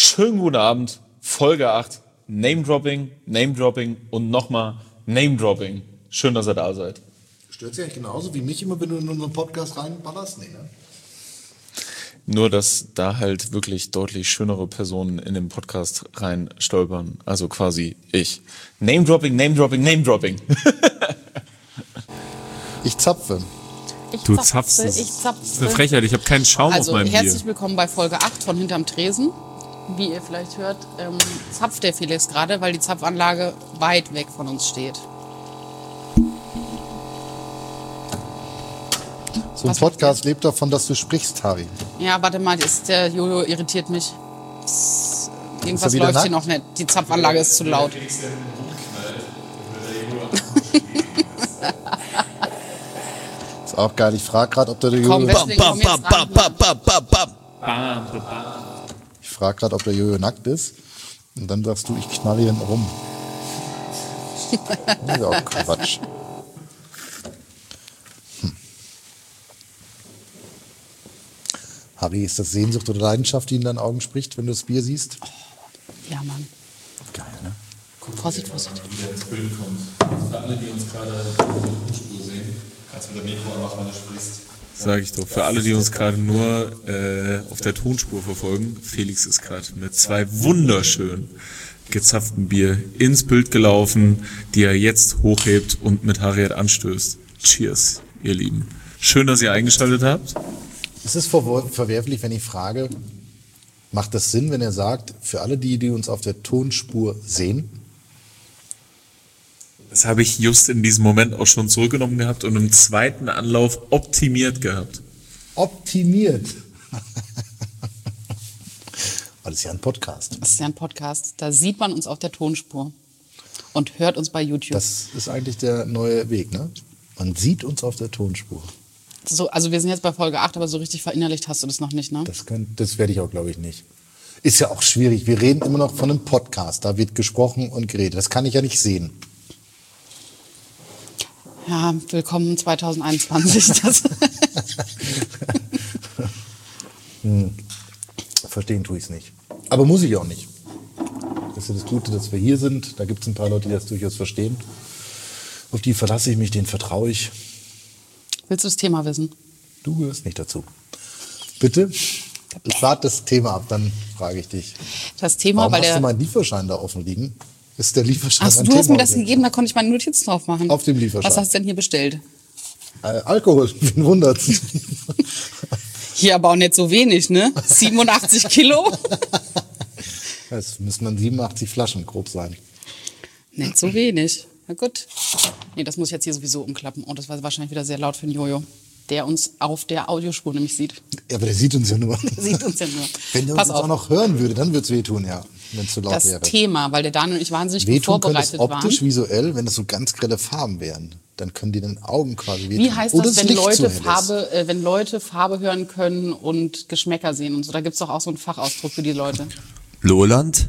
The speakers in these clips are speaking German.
Schönen guten Abend, Folge 8, Name-Dropping und nochmal Name-Dropping. Schön, dass ihr da seid. Stört sich eigentlich genauso wie mich immer, wenn du in unseren Podcast reinballerst? Nee, ne? Nur, dass da halt wirklich deutlich schönere Personen in den Podcast rein stolpern. Also quasi ich. Name-Dropping. Ich zapfe. Du zapfst. Ich zapfe. Das ist eine Frechheit, ich habe keinen Schaum auf meinem Bier. Herzlich willkommen bei Folge 8 von Hinterm Tresen. Wie ihr vielleicht hört, zapft der Felix gerade, weil die Zapfanlage weit weg von uns steht. So ein Podcast lebt davon, dass du sprichst, Harry. Ja, warte mal, der Jojo irritiert mich. Irgendwas läuft nackt? hier noch nicht. Die Zapfanlage ist zu laut. Ist auch geil. Ich frage gerade, ob der Jojo... Komm, deswegen komm jetzt ran. Ich frage gerade, ob der Jojo nackt ist. Und dann sagst du, ich knalle ihn rum. Das ist auch Quatsch. Harry, ist das Sehnsucht oder Leidenschaft, die in deinen Augen spricht, wenn du das Bier siehst? Ja, Mann. Geil, ne? Vorsicht. Wieder ins Bild kommt. Für alle, die uns gerade auf der Tonspur sehen, kannst du mit dem Mikro anmachen, wenn du sprichst. Sag ich doch. Für alle, die uns gerade nur auf der Tonspur verfolgen, Felix ist gerade mit 2 wunderschön gezapften Bier ins Bild gelaufen, die er jetzt hochhebt und mit Harriet anstößt. Cheers, ihr Lieben. Schön, dass ihr eingeschaltet habt. Ist es verwerflich, wenn ich frage, macht das Sinn, wenn er sagt, für alle die uns auf der Tonspur sehen? Das habe ich just in diesem Moment auch schon zurückgenommen gehabt und im zweiten Anlauf optimiert gehabt. Optimiert. Weil das ist ja ein Podcast. Das ist ja ein Podcast. Da sieht man uns auf der Tonspur und hört uns bei YouTube. Das ist eigentlich der neue Weg, ne? Man sieht uns auf der Tonspur. So, also wir sind jetzt bei Folge 8, aber so richtig verinnerlicht hast du das noch nicht, ne? Das werde ich auch, glaube ich, nicht. Ist ja auch schwierig. Wir reden immer noch von einem Podcast. Da wird gesprochen und geredet. Das kann ich ja nicht sehen. Ja, willkommen 2021. Verstehen tue ich es nicht. Aber muss ich auch nicht. Das ist ja das Gute, dass wir hier sind. Da gibt es ein paar Leute, die das durchaus verstehen. Auf die verlasse ich mich, denen vertraue ich. Willst du das Thema wissen? Du gehörst nicht dazu. Bitte? Warte das Thema ab, dann frage ich dich. Das Thema, Warum weil hast der... du meinen Lieferschein da offen liegen? Ist der Lieferschein Ach, ein du hast Thema mir das heute? gegeben, da konnte ich meine Notizen drauf machen. Auf dem Lieferschein. Was hast du denn hier bestellt? Alkohol, wen wundert's? Hier aber auch nicht so wenig, ne? 87 Kilo? Es müssen dann 87 Flaschen grob sein. Nicht so wenig. Na gut. Nee, das muss ich jetzt hier sowieso umklappen. Oh, das war wahrscheinlich wieder sehr laut für den Jojo, der uns auf der Audiospur nämlich sieht. Ja, aber der sieht uns ja nur. Der sieht uns ja nur. Wenn der Pass uns auch auf. noch hören würde, dann würde es wehtun, ja. Wenn es zu laut Das wäre. Thema, weil der Daniel und ich wahnsinnig gut Wehtun könnte es vorbereitet optisch, waren. visuell, wenn das so ganz grelle Farben wären. Dann können die den Augen quasi wehtun. Wie heißt Oder das, wenn Licht Leute, zu hell ist. wenn Leute Farbe hören können und Geschmäcker sehen und so? Da gibt's doch auch so einen Fachausdruck für die Leute. Loland?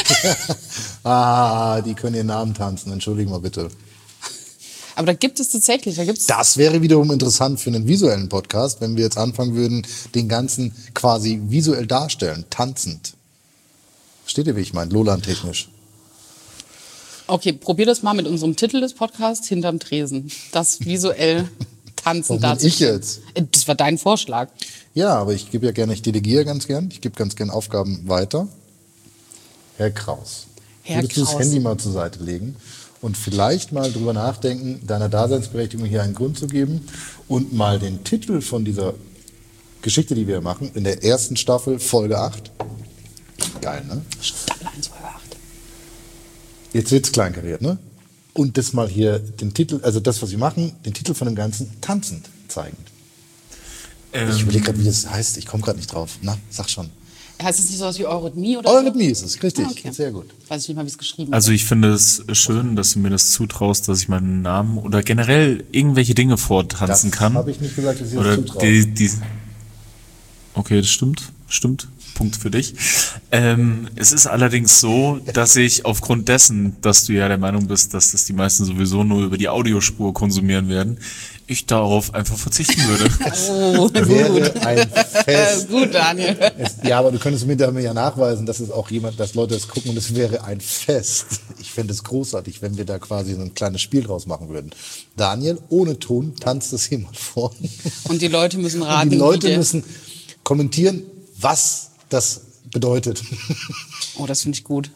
Die können ihren Namen tanzen. Entschuldigen mal bitte. Aber da gibt es tatsächlich, Das wäre wiederum interessant für einen visuellen Podcast, wenn wir jetzt anfangen würden, den ganzen quasi visuell darstellen, tanzend. Versteht ihr, wie ich meine? Loland-technisch. Okay, probier das mal mit unserem Titel des Podcasts, Hinterm Tresen. Das visuell tanzen Warum ich jetzt? Das war dein Vorschlag. Ja, aber ich delegiere ganz gern. Ich gebe ganz gern Aufgaben weiter. Herr Kraus. Würdest du das Kraus. Handy mal zur Seite legen und vielleicht mal drüber nachdenken, deiner Daseinsberechtigung hier einen Grund zu geben und mal den Titel von dieser Geschichte, die wir machen, in der ersten Staffel, Folge 8. Geil, ne? Staffel 1, Folge 8. Jetzt wird's kleinkariert, ne? Und das mal hier, den Titel, also das, was wir machen, den Titel von dem Ganzen tanzend zeigen. Ich überlege gerade, wie das heißt. Ich komme gerade nicht drauf. Na, sag schon. Heißt es nicht so was wie Eurythmie oder Eurythmie ist es, richtig. Ah, okay. Sehr gut. Weiß ich nicht mal, wie es geschrieben Also wird. ich finde es schön, dass du mir das zutraust, dass ich meinen Namen oder generell irgendwelche Dinge vortanzen kann. Habe ich nicht gesagt, dass ich Oder das zutraue. Okay, das stimmt. Punkt für dich. Es ist allerdings so, dass ich aufgrund dessen, dass du ja der Meinung bist, dass das die meisten sowieso nur über die Audiospur konsumieren werden, ich darauf einfach verzichten würde. Oh, Wäre ein Fest. gut, Daniel. Ja, aber du könntest mir damit ja nachweisen, dass es auch dass Leute das gucken und es wäre ein Fest. Ich fände es großartig, wenn wir da quasi so ein kleines Spiel draus machen würden. Daniel, ohne Ton, tanzt das hier mal vor. Und die Leute müssen raten. Und die Leute wie der- müssen kommentieren, was das bedeutet. Oh, das finde ich gut.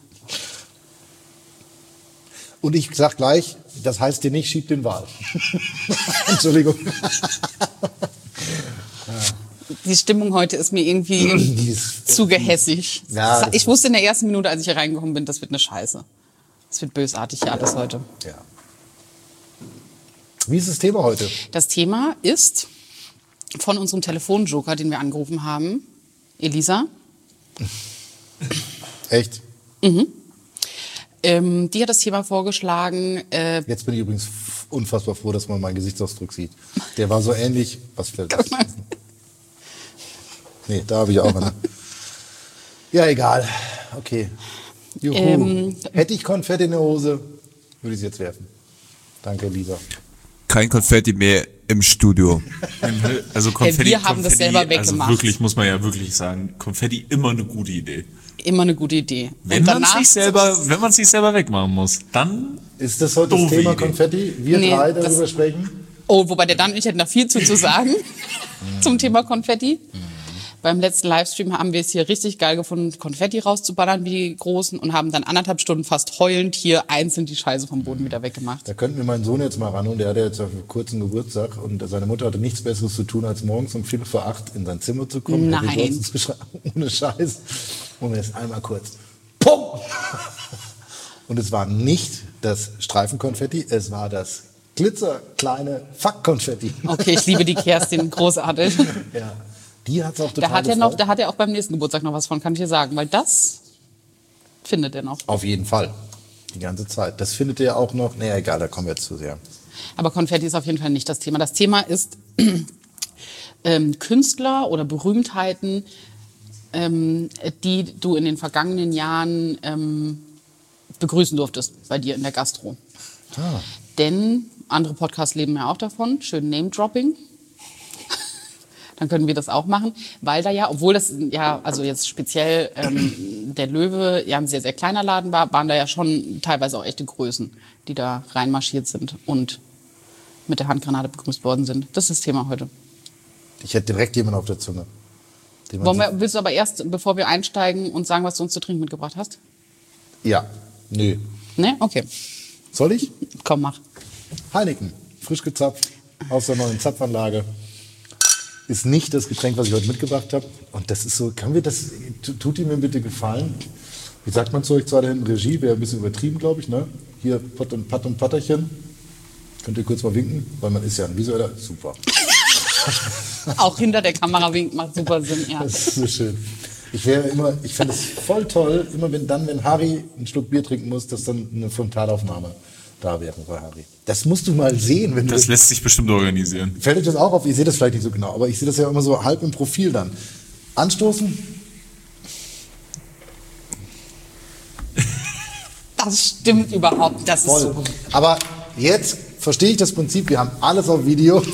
Und ich sag gleich, das heißt dir nicht, schieb den Wal. Entschuldigung. Die Stimmung heute ist mir irgendwie Die ist- zu gehässig. Ja, das- Ich wusste in der ersten Minute, als ich hier reingekommen bin, das wird eine Scheiße. Das wird bösartig hier alles heute. Ja. Wie ist das Thema heute? Das Thema ist von unserem Telefonjoker, den wir angerufen haben, Elisa. Echt? Die hat das Thema vorgeschlagen. Jetzt bin ich übrigens unfassbar froh, dass man meinen Gesichtsausdruck sieht. Der war so ähnlich. Was fällt das? Nee, da habe ich auch eine. Ja, egal. Okay. Juhu. Hätte ich Konfetti in der Hose, würde ich es jetzt werfen. Danke, Lisa. Kein Konfetti mehr im Studio. Also Konfetti, wir haben das selber Also weggemacht. wirklich, muss man ja wirklich sagen, Konfetti immer eine gute Idee. Immer eine gute Idee. Wenn Und man danach- es sich selber wegmachen muss, dann Ist das heute das Doofe Thema Idee. Konfetti? Wir Nee, drei das- darüber sprechen? Oh, wobei der Dan und ich hätten da viel zu sagen zum Thema Konfetti. Beim letzten Livestream haben wir es hier richtig geil gefunden, Konfetti rauszuballern wie die Großen und haben dann 1,5 Stunden fast heulend hier einzeln die Scheiße vom Boden wieder weggemacht. Da könnten wir meinen Sohn jetzt mal ran und der hatte jetzt auf einen kurzen Geburtstag und seine Mutter hatte nichts Besseres zu tun, als morgens um 7:45 in sein Zimmer zu kommen. Nein. Happy Johnson zu schreiben, ohne Scheiß. Und jetzt einmal kurz. Pum! Und es war nicht das Streifenkonfetti, es war das glitzerkleine Fuck-Konfetti. Okay, ich liebe die Kerstin, großartig. Ja. Die hat's auch total Da hat gefreut. er auch beim nächsten Geburtstag noch was von, kann ich dir sagen, weil das findet er noch. Auf jeden Fall. Die ganze Zeit. Das findet ihr auch noch. Naja, egal, da kommen wir jetzt zu sehr. Aber Konfetti ist auf jeden Fall nicht das Thema. Das Thema ist Künstler oder Berühmtheiten, die du in den vergangenen Jahren begrüßen durftest bei dir in der Gastro. Ah. Denn andere Podcasts leben ja auch davon, schön Name-Dropping. Dann können wir das auch machen, weil da ja, obwohl das ja, also jetzt speziell der Löwe ja ein sehr, sehr kleiner Laden war, waren da ja schon teilweise auch echte Größen, die da reinmarschiert sind und mit der Handgranate begrüßt worden sind. Das ist das Thema heute. Ich hätte direkt jemanden auf der Zunge. den man Willst du aber erst, bevor wir einsteigen, uns sagen, was du uns zu trinken mitgebracht hast? Ja, nö. Ne? Okay, Soll ich? komm, mach. Heineken, frisch gezapft, aus der neuen Zapfanlage. Ist nicht das Getränk, was ich heute mitgebracht habe. Und das ist so, tut ihr mir bitte gefallen? Wie sagt man zu euch zwar da hinten Regie, wäre ein bisschen übertrieben, glaube ich, ne? Hier, Pott und Patterchen. Könnt ihr kurz mal winken? Weil man ist ja ein visueller, super. Auch hinter der Kamera winkt, macht super Sinn, ja. Das ist so schön. Ich fände es voll toll, immer wenn Harry einen Schluck Bier trinken muss, dass dann eine Frontalaufnahme da wäre bei Harry. Das musst du mal sehen. Wenn das lässt sich bestimmt organisieren. Fällt euch das auch auf? Ihr seht das vielleicht nicht so genau, aber ich sehe das ja immer so halb im Profil dann. Anstoßen. Das stimmt überhaupt, das ist Voll. so gut. Aber jetzt verstehe ich das Prinzip, wir haben alles auf Video.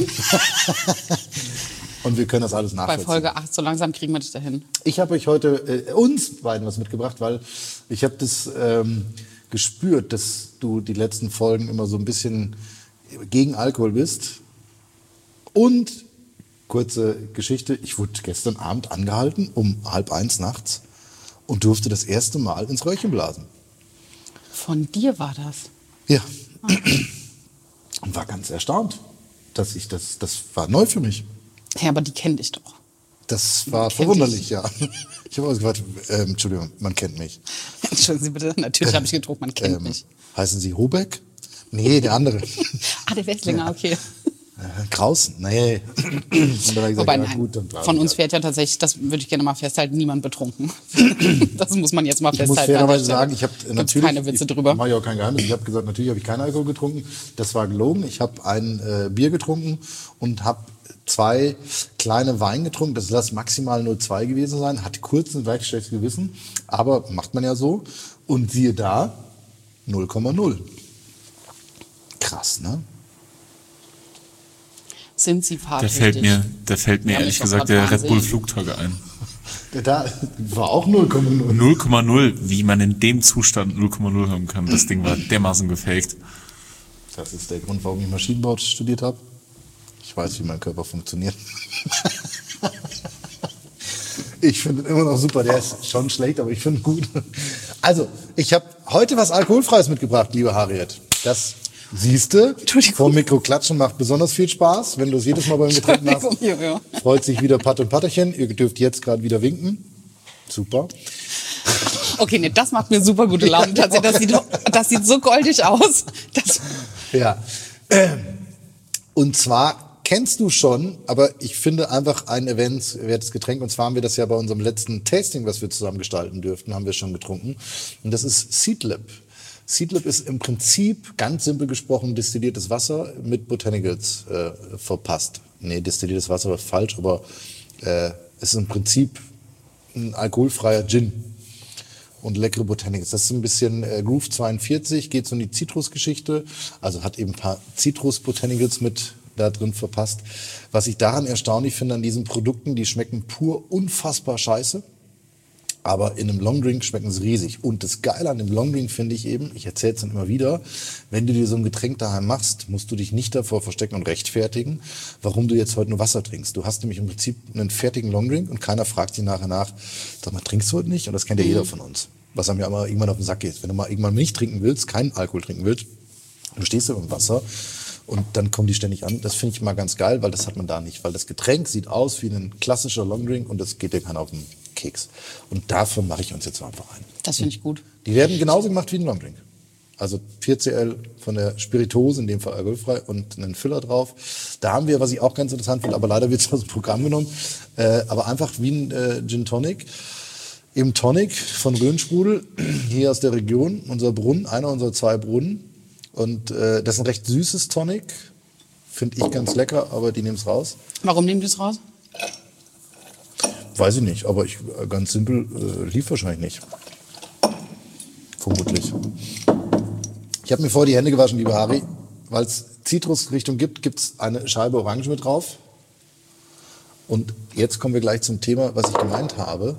Und wir können das alles Bei nachvollziehen. Folge 8, so langsam kriegen wir das dahin. Ich habe euch heute, uns beiden was mitgebracht, weil ich habe das gespürt, dass du die letzten Folgen immer so ein bisschen gegen Alkohol bist. Und, kurze Geschichte, ich wurde gestern Abend angehalten um 12:30 nachts und durfte das erste Mal ins Röhrchen blasen. Von dir war das. Ja. Und war ganz erstaunt, dass das war neu für mich. Ja, aber die kennt dich doch. Das war Kennt verwunderlich, ja. Ich habe ausgefragt, Entschuldigung, man kennt mich. Entschuldigen Sie bitte, natürlich habe ich gedruckt, man kennt mich. Heißen Sie Hobeck? Nee, der andere. Ah, der Westlinger, okay. Kraus? Nee. Und dann habe ich gesagt, Wobei, ja, nein, gut, dann blase von ich uns halt. fährt ja tatsächlich, das würde ich gerne mal festhalten, niemand betrunken. Das muss man jetzt mal Ich muss festhalten. fairerweise sagen, ich habe Gibt's natürlich, keine Witze drüber. Ich mache ja auch kein Geheimnis, ich habe gesagt, natürlich habe ich keinen Alkohol getrunken. Das war gelogen. Ich habe ein Bier getrunken und habe 2 kleine Wein getrunken, das lass maximal 0,2 gewesen sein, hatte kurz ein leicht schlechtes Gewissen, aber macht man ja so. Und siehe da, 0,0. Krass, ne? Sind sie fahrtüchtig? Da fällt mir ehrlich gesagt der Red Bull Flugtage ein. Da war auch 0,0. 0,0, wie man in dem Zustand 0,0 haben kann. Das Ding war dermaßen gefaked. Das ist der Grund, warum ich Maschinenbau studiert habe. Ich weiß, wie mein Körper funktioniert. Ich finde ihn immer noch super. Der ist schon schlecht, aber ich finde ihn gut. Also, ich habe heute was Alkoholfreies mitgebracht, liebe Harriet. Das siehste, vor dem Mikro klatschen macht besonders viel Spaß. Wenn du es jedes Mal beim Getränken hast, freut sich wieder Pat und Patterchen. Ihr dürft jetzt gerade wieder winken. Super. Okay, nee, das macht mir super gute Laune. Das sieht so goldig aus. Ja. Und zwar kennst du schon, aber ich finde einfach ein erwähnenswertes Getränk. Und zwar haben wir das ja bei unserem letzten Tasting, was wir zusammen gestalten dürften, haben wir schon getrunken. Und das ist Seedlip. Seedlip ist im Prinzip, ganz simpel gesprochen, destilliertes Wasser mit Botanicals verpasst. Nee, destilliertes Wasser war falsch, aber es ist im Prinzip ein alkoholfreier Gin und leckere Botanicals. Das ist ein bisschen Groove 42, geht so in die Zitrusgeschichte, also hat eben ein paar Zitrus-Botanicals mit da drin verpasst. Was ich daran erstaunlich finde an diesen Produkten, die schmecken pur unfassbar scheiße, aber in einem Longdrink schmecken sie riesig. Und das Geile an dem Longdrink finde ich eben, ich erzähle es dann immer wieder, wenn du dir so ein Getränk daheim machst, musst du dich nicht davor verstecken und rechtfertigen, warum du jetzt heute nur Wasser trinkst. Du hast nämlich im Prinzip einen fertigen Longdrink und keiner fragt dich nachher nach, sag mal, trinkst du heute nicht? Und das kennt ja jeder von uns. Was einem ja immer irgendwann auf den Sack geht. Wenn du mal irgendwann nicht trinken willst, keinen Alkohol trinken willst, du stehst da im Wasser und dann kommen die ständig an. Das finde ich immer ganz geil, weil das hat man da nicht. Weil das Getränk sieht aus wie ein klassischer Longdrink und das geht dir keiner auf den Keks. Und davon mache ich uns jetzt einfach ein. Das finde ich gut. Die werden genauso gemacht wie ein Longdrink. Also 4cl von der Spirituose, in dem Fall alkoholfrei, und einen Füller drauf. Da haben wir, was ich auch ganz interessant finde, aber leider wird es aus dem Programm genommen, aber einfach wie ein Gin Tonic. Eben Tonic von Rhönsprudel, hier aus der Region, unser Brunnen, einer unserer 2 Brunnen. Und das ist ein recht süßes Tonic, finde ich ganz lecker, aber die nehmen es raus. Warum nehmen die es raus? Weiß ich nicht, aber ganz simpel, lief wahrscheinlich nicht. Vermutlich. Ich habe mir vorher die Hände gewaschen, liebe Harry, weil es Zitrusrichtung gibt es eine Scheibe Orange mit drauf. Und jetzt kommen wir gleich zum Thema, was ich gemeint habe.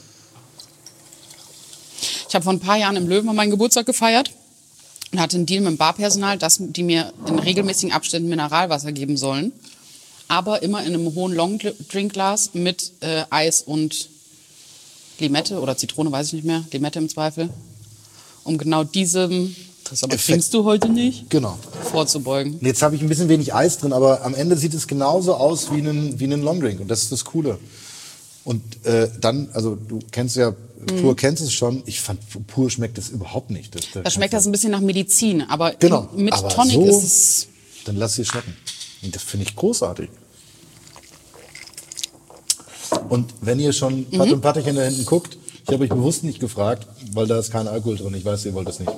Ich habe vor ein paar Jahren im Löwen meinen Geburtstag gefeiert und hatte einen Deal mit dem Barpersonal, dass die mir in regelmäßigen Abständen Mineralwasser geben sollen. Aber immer in einem hohen Long-Drink-Glas mit Eis und Limette oder Zitrone, weiß ich nicht mehr, Limette im Zweifel, um genau diesem, das aber trinkst du heute nicht, genau, vorzubeugen. Jetzt habe ich ein bisschen wenig Eis drin, aber am Ende sieht es genauso aus wie ein Longdrink und das ist das Coole. Und dann, also du kennst ja, pur kennst es schon, ich fand, pur schmeckt es überhaupt nicht. Da schmeckt das ein bisschen nach Medizin, aber genau, mit aber Tonic so, ist es... Dann lass sie schmecken. Und das finde ich großartig. Und wenn ihr schon Pat und Patterchen da hinten guckt, ich habe euch bewusst nicht gefragt, weil da ist kein Alkohol drin. Ich weiß, ihr wollt das nicht.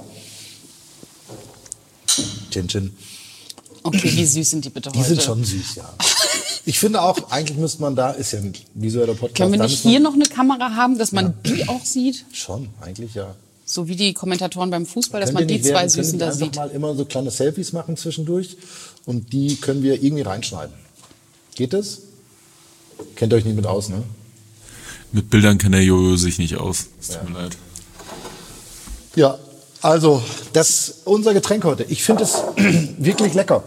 Chin Chin. Okay, wie süß sind die bitte heute? Die sind schon süß, ja. Ich finde auch, eigentlich müsste man da, ist ja ein visueller Podcast. Können wir nicht hier noch eine Kamera haben, dass man die auch sieht? Schon, eigentlich ja. So wie die Kommentatoren beim Fußball, dass man die 2 Süßen da sieht. Wir können mal immer so kleine Selfies machen zwischendurch und die können wir irgendwie reinschneiden. Geht das? Kennt ihr euch nicht mit aus, ne? Mit Bildern kennt der Jojo sich nicht aus. Es tut mir leid. Ja, also, das ist unser Getränk heute. Ich finde es wirklich lecker.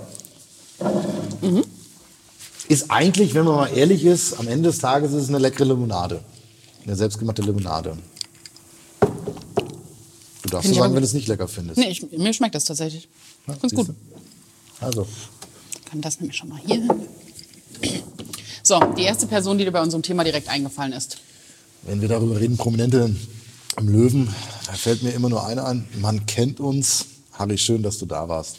Ist eigentlich, wenn man mal ehrlich ist, am Ende des Tages ist es eine leckere Limonade. Eine selbstgemachte Limonade. Du darfst so sagen, wenn du es nicht lecker findest. Nee, mir schmeckt das tatsächlich. Ich finde es gut. Also. Ich kann das nämlich schon mal hier hin. So, die erste Person, die dir bei unserem Thema direkt eingefallen ist. Wenn wir darüber reden, Prominente im Löwen, da fällt mir immer nur eine an. Man kennt uns. Harry, schön, dass du da warst.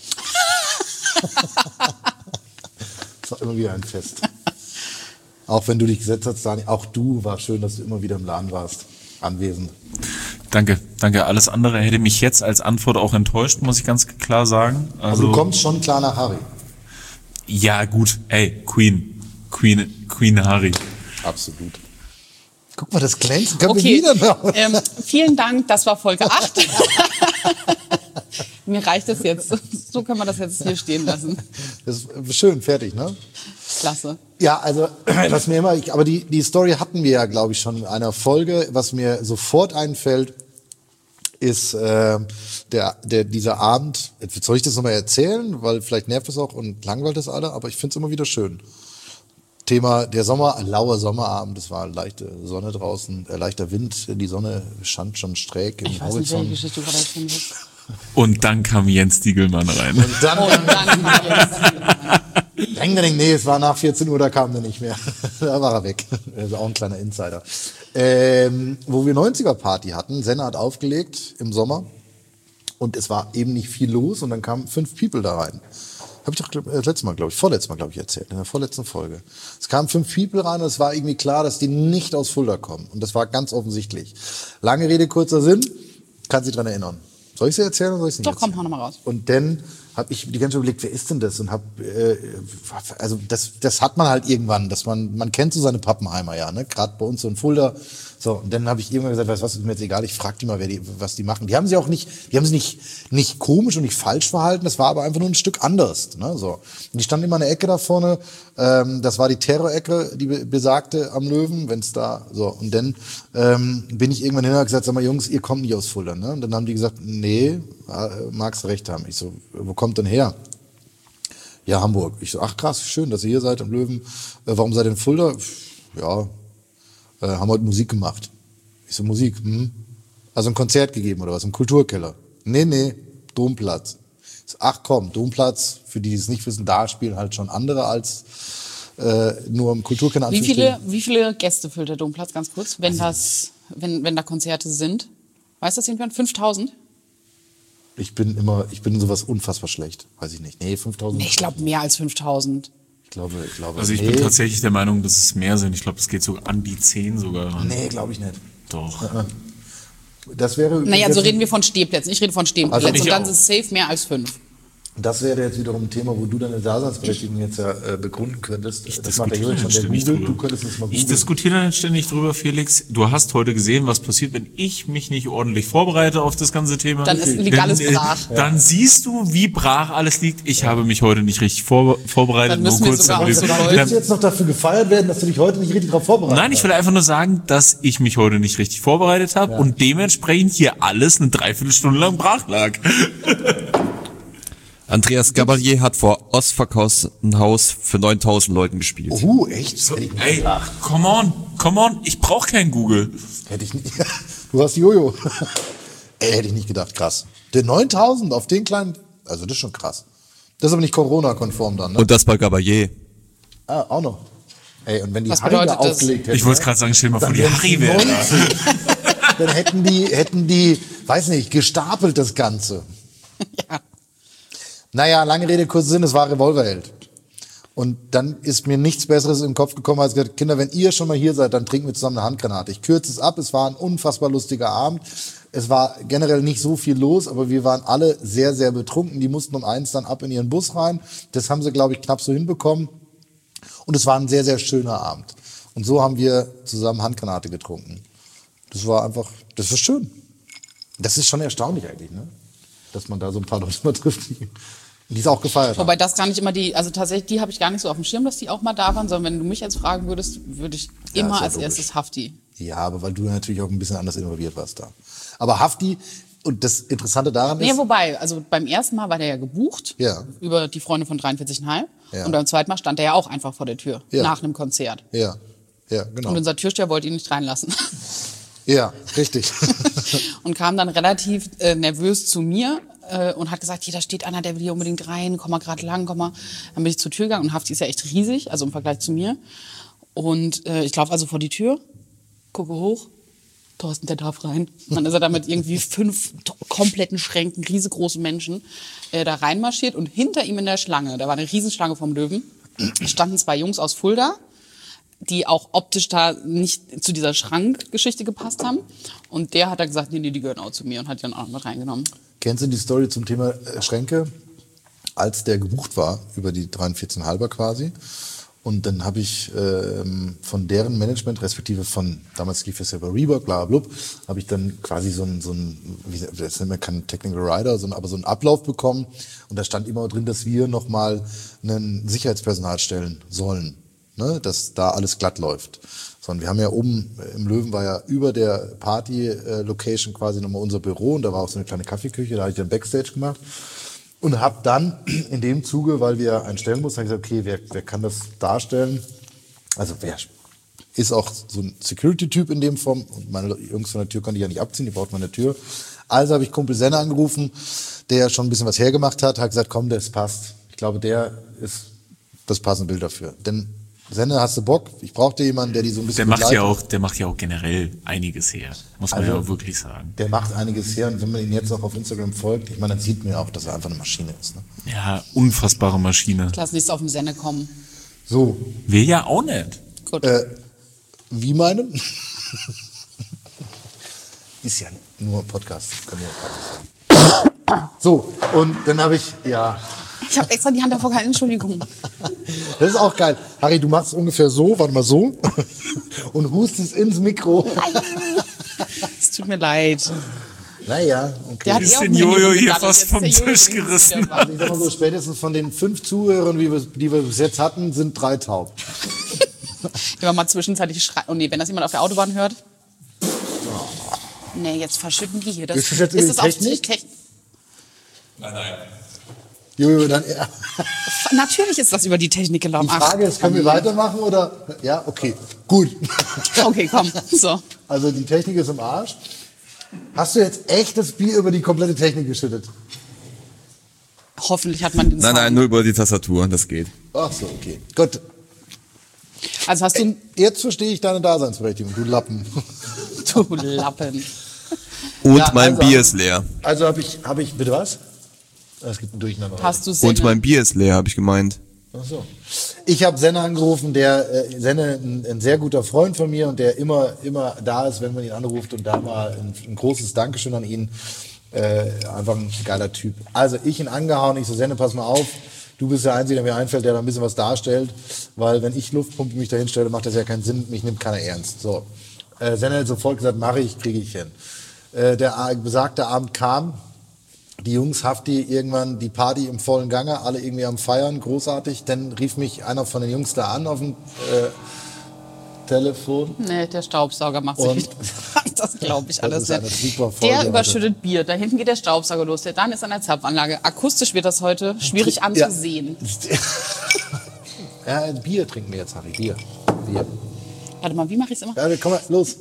Das war immer wieder ein Fest. Auch wenn du dich gesetzt hast, Dani, auch du war schön, dass du immer wieder im Laden warst, anwesend. Danke. Alles andere hätte mich jetzt als Antwort auch enttäuscht, muss ich ganz klar sagen. Also, aber du kommst schon klar nach Harry. Ja, gut. Ey, Queen. Queen Harry. Absolut. Guck mal, das glänzt. Können wir Okay, wieder noch. vielen Dank, das war Folge 8. Mir reicht es jetzt. So können wir das jetzt hier stehen lassen. Das ist schön, fertig, ne? Klasse. Ja, also, was mir immer, aber die Story hatten wir ja, glaube ich, schon in einer Folge. Was mir sofort einfällt, ist dieser Abend. Jetzt soll ich das nochmal erzählen, weil vielleicht nervt es auch und langweilt es alle, aber ich finde es immer wieder schön. Thema der lauer Sommerabend, es war leichte Sonne draußen, leichter Wind, die Sonne stand schon schräg im Ich weiß nicht, welche Horizont. Geschichte du gerade erzählen willst. Und dann kam Jens Diegelmann rein. Und dann, Dann nee, es war nach 14 Uhr, da kam er nicht mehr. Da war er weg. Das ist auch ein kleiner Insider. Wo wir 90er-Party hatten, Senna hat aufgelegt im Sommer und es war eben nicht viel los und dann kamen 5 People da rein. Habe ich doch vorletztes Mal, glaube ich, erzählt, in der vorletzten Folge. Es kamen 5 People rein und es war irgendwie klar, dass die nicht aus Fulda kommen. Und das war ganz offensichtlich. Lange Rede, kurzer Sinn, kann sich dran erinnern. Soll ich sie erzählen oder soll ich sie nicht Doch, komm, erzählen? hau noch mal raus. Und dann habe ich die ganze Zeit überlegt, wer ist denn das? Und also das hat man halt irgendwann, dass man kennt so seine Pappenheimer, ja, ne? Gerade bei uns so in Fulda. So, und dann habe ich irgendwann gesagt, weißt du was, ist mir jetzt egal, ich frage die mal, was die machen. Die haben sich nicht komisch und nicht falsch verhalten, das war aber einfach nur ein Stück anders, ne? So. Und die standen immer in der Ecke da vorne, das war die Terror-Ecke, die besagte am Löwen, wenn's da, so. Und dann bin ich irgendwann hin und habe gesagt, sag mal Jungs, ihr kommt nicht aus Fulda, ne? Und dann haben die gesagt, nee, magst du recht haben. Ich so, wo kommt denn her? Ja, Hamburg. Ich so, ach krass, schön, dass ihr hier seid am Löwen. Warum seid ihr in Fulda? Ja, haben heute Musik gemacht. Ich so, Musik? Also ein Konzert gegeben oder was? Im Kulturkeller? Nee, Domplatz. Ich so, ach komm, Domplatz, für die es nicht wissen, da spielen halt schon andere als nur im Kulturkeller. Wie viele Gäste füllt der Domplatz, ganz kurz, wenn da Konzerte sind? Weiß das irgendwann? 5.000? Ich bin in sowas unfassbar schlecht. Weiß ich nicht. Nee, 5.000. Ich glaube mehr als 5.000. Ich glaube. Also ich bin tatsächlich der Meinung, dass es mehr sind. Ich glaube, es geht so an die 10 sogar ran. Nee, glaube ich nicht. Doch. Das wäre Naja, so reden wir von Stehplätzen. Ich rede von Stehplätzen. Also und dann auch. ist es safe mehr als 5. Das wäre jetzt wiederum ein Thema, wo du deine Daseinsberechtigung jetzt ja begründen könntest. Das macht der Jürgen schon, der googelt. Du könntest es mal Ich googeln. diskutiere dann ständig drüber, Felix. Du hast heute gesehen, was passiert, wenn ich mich nicht ordentlich vorbereite auf das ganze Thema. Dann liegt alles brach. Dann siehst du, wie brach alles liegt. Ich habe mich heute nicht richtig vorbereitet. Dann müssen wir sogar auch so Willst du jetzt noch dafür gefeiert werden, dass du dich heute nicht richtig darauf vorbereitet hast? Nein, ich will einfach nur sagen, dass ich mich heute nicht richtig vorbereitet habe und dementsprechend hier alles eine Dreiviertelstunde lang brach lag. Andreas Gabalier hat vor ausverkauftem Haus für 9.000 Leuten gespielt. Echt? Hätte ich nicht Ey, gedacht. come on, ich brauche kein Google. Hätte ich nicht. Du hast Jojo. Ey, hätte ich nicht gedacht. Krass. Der 9.000 auf den kleinen, also das ist schon krass. Das ist aber nicht Corona-konform dann, ne? Und das bei Gabalier. Auch noch. Ey, und wenn die Was Harry da bedeutet das? aufgelegt hätten, Ich wollte gerade sagen, stell dir mal vor, die wären es Harry wäre. 90. Dann hätten die, weiß nicht, gestapelt das Ganze. Ja. Naja, lange Rede, kurzer Sinn, es war Revolverheld. Und dann ist mir nichts Besseres in den Kopf gekommen, als gesagt, Kinder, wenn ihr schon mal hier seid, dann trinken wir zusammen eine Handgranate. Ich kürze es ab, es war ein unfassbar lustiger Abend. Es war generell nicht so viel los, aber wir waren alle sehr, sehr betrunken. Die mussten um 1 dann ab in ihren Bus rein. Das haben sie, glaube ich, knapp so hinbekommen. Und es war ein sehr, sehr schöner Abend. Und so haben wir zusammen Handgranate getrunken. Das war schön. Das ist schon erstaunlich eigentlich, ne? Dass man da so ein paar Leute mal trifft, die es auch gefeiert haben. Wobei das gar nicht immer also tatsächlich, die habe ich gar nicht so auf dem Schirm, dass die auch mal da waren, sondern wenn du mich jetzt fragen würdest, würde ich Ja, immer ist ja als logisch. erstes Hafti. Ja, aber weil du natürlich auch ein bisschen anders involviert warst da. Aber Hafti, und das Interessante daran ist... Nee, wobei, also beim ersten Mal war der ja gebucht, Ja. über die Freunde von 43,5. Ja. Und beim zweiten Mal stand der ja auch einfach vor der Tür, Ja. nach einem Konzert. Ja, genau. Und unser Türsteher wollte ihn nicht reinlassen. Ja, richtig. Und kam dann relativ nervös zu mir und hat gesagt, hier, da steht einer, der will hier unbedingt rein, komm mal gerade lang, komm mal. Dann bin ich zur Tür gegangen und Hafti ist ja echt riesig, also im Vergleich zu mir. Und ich laufe also vor die Tür, gucke hoch, Thorsten, der darf rein. Und dann ist er da mit irgendwie 5 kompletten Schränken, riesengroße Menschen, da reinmarschiert und hinter ihm in der Schlange, da war eine Riesenschlange vom Löwen, standen 2 Jungs aus Fulda, die auch optisch da nicht zu dieser Schrankgeschichte gepasst haben. Und der hat dann gesagt, nee, die gehören auch zu mir und hat die dann auch mit reingenommen. Kennst du die Story zum Thema Schränke? Als der gebucht war, über die 43,5er quasi, Und dann habe ich von deren Management, respektive von, damals lief es ja bei Reebok, bla bla bla, habe ich dann quasi so ein das nennt man kein Technical Rider, aber so einen Ablauf bekommen. Und da stand immer drin, dass wir nochmal einen Sicherheitspersonal stellen sollen, ne? Dass da alles glatt läuft. Sondern wir haben ja oben, im Löwen war ja über der Party-Location quasi nochmal unser Büro und da war auch so eine kleine Kaffeeküche, da habe ich dann Backstage gemacht. Und habe dann in dem Zuge, weil wir einen stellen mussten, habe ich gesagt, okay, wer kann das darstellen? Also wer ist auch so ein Security-Typ in dem Form? Und meine Jungs von der Tür konnte ich ja nicht abziehen, die brauchten meine Tür. Also habe ich Kumpel Senne angerufen, der schon ein bisschen was hergemacht hat gesagt, komm, das passt. Ich glaube, der ist das passende Bild dafür. Denn Senne, hast du Bock? Ich brauchte jemanden, der die so ein bisschen begleitet. Der macht ja auch generell einiges her, muss man ja auch wirklich sagen. Der macht einiges her und wenn man ihn jetzt auch auf Instagram folgt, ich meine, dann sieht man ja auch, dass er einfach eine Maschine ist. Ne? Ja, unfassbare Maschine. Lass nichts auf den Senne kommen. So. Wir ja auch nicht. Gut. Wie meinen? Ist ja nur ein Podcast. Können wir sagen. So, und dann habe ich, ja... Ich habe extra die Hand davor gehalten, Entschuldigung. Das ist auch geil. Harry, du machst ungefähr so, warte mal so, und hustest ins Mikro. Es tut mir leid. Naja, okay. Der hat Ist eh auf den dem Handy Jojo hier gedaddelt, fast jetzt vom ist der Jojo Tisch übrigens gerissen. wieder Also ich sag mal so, spätestens von den 5 Zuhörern, die wir bis jetzt hatten, sind 3 taub. Wenn man mal zwischenzeitlich schreit. Oh nee, wenn das jemand auf der Autobahn hört. Nee, jetzt verschütten die hier. Ist das jetzt über die Technik? Nein. Jojo, dann, ja. Natürlich ist das über die Technik gelaufen. Die Frage ist, können wir weitermachen oder? Ja, okay, gut. Okay, komm. So. Also die Technik ist im Arsch. Hast du jetzt echt das Bier über die komplette Technik geschüttet? Hoffentlich hat man den Sound. Nein, nur über die Tastatur, das geht. Ach so, okay. Gut. Also hast du... Jetzt verstehe ich deine Daseinsberechtigung, du Lappen. Du Lappen. Und Ja, mein also- Bier ist leer. Also habe ich, bitte was? Es gibt ein Durcheinander. Hast du Und Senne? mein Bier ist leer, habe ich gemeint. Ach so. Ich habe Senne angerufen, Senne, ein sehr guter Freund von mir und der immer da ist, wenn man ihn anruft und da mal ein großes Dankeschön an ihn. Einfach ein geiler Typ. Also ich ihn angehauen, ich so, Senne, pass mal auf, du bist der Einzige, der mir einfällt, der da ein bisschen was darstellt, weil wenn ich Luftpumpe mich da hinstelle, macht das ja keinen Sinn, mich nimmt keiner ernst. So. Senne hat sofort gesagt, mache ich, kriege ich hin. Der besagte Abend kam, die Jungs, Hafti, irgendwann die Party im vollen Gange, alle irgendwie am Feiern, großartig. Dann rief mich einer von den Jungs da an auf dem Telefon. Nee, der Staubsauger macht Und- sich. Das glaube ich Das alles ist eine nicht. super Folge Der überschüttet Bier. Da hinten geht der Staubsauger los. Der dann ist an der Zapfanlage. Akustisch wird das heute schwierig anzusehen. Ja, Bier trinken wir jetzt, Harry. Bier. Warte mal, wie mache ich es immer? Ja, komm mal, los.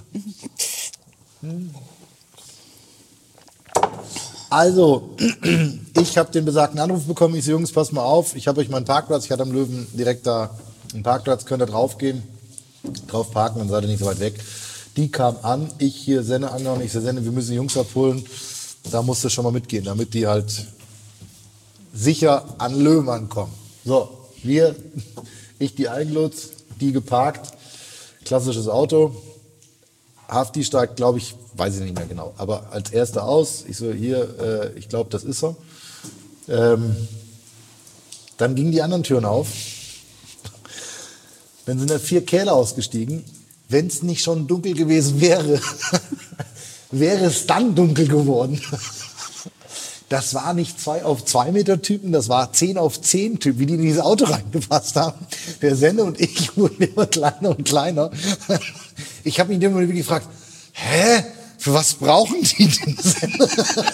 Also, ich habe den besagten Anruf bekommen. Ich so, Jungs, passt mal auf. Ich habe euch meinen Parkplatz. Ich hatte am Löwen direkt da einen Parkplatz. Könnt ihr draufgehen, drauf parken, dann seid ihr nicht so weit weg. Die kam an. Ich hier Senne angehauen. Ich so, Senne, wir müssen die Jungs abholen. Da musst du schon mal mitgehen, damit die halt sicher an Löwen ankommen. So, ich die eingelotst, die geparkt. Klassisches Auto. Hafti steigt, glaube ich, weiß ich nicht mehr genau, aber als erster aus. Ich so, hier, ich glaube, das ist er. Dann gingen die anderen Türen auf. Dann sind da 4 Kerle ausgestiegen. Wenn es nicht schon dunkel gewesen wäre, wäre es dann dunkel geworden. Das war nicht 2 auf 2 Meter Typen, das war 10 auf 10 Typen, wie die in dieses Auto reingepasst haben. Der Senne und ich wurden immer kleiner und kleiner. Ich habe mich in dem Moment wirklich gefragt, für was brauchen die den Senne?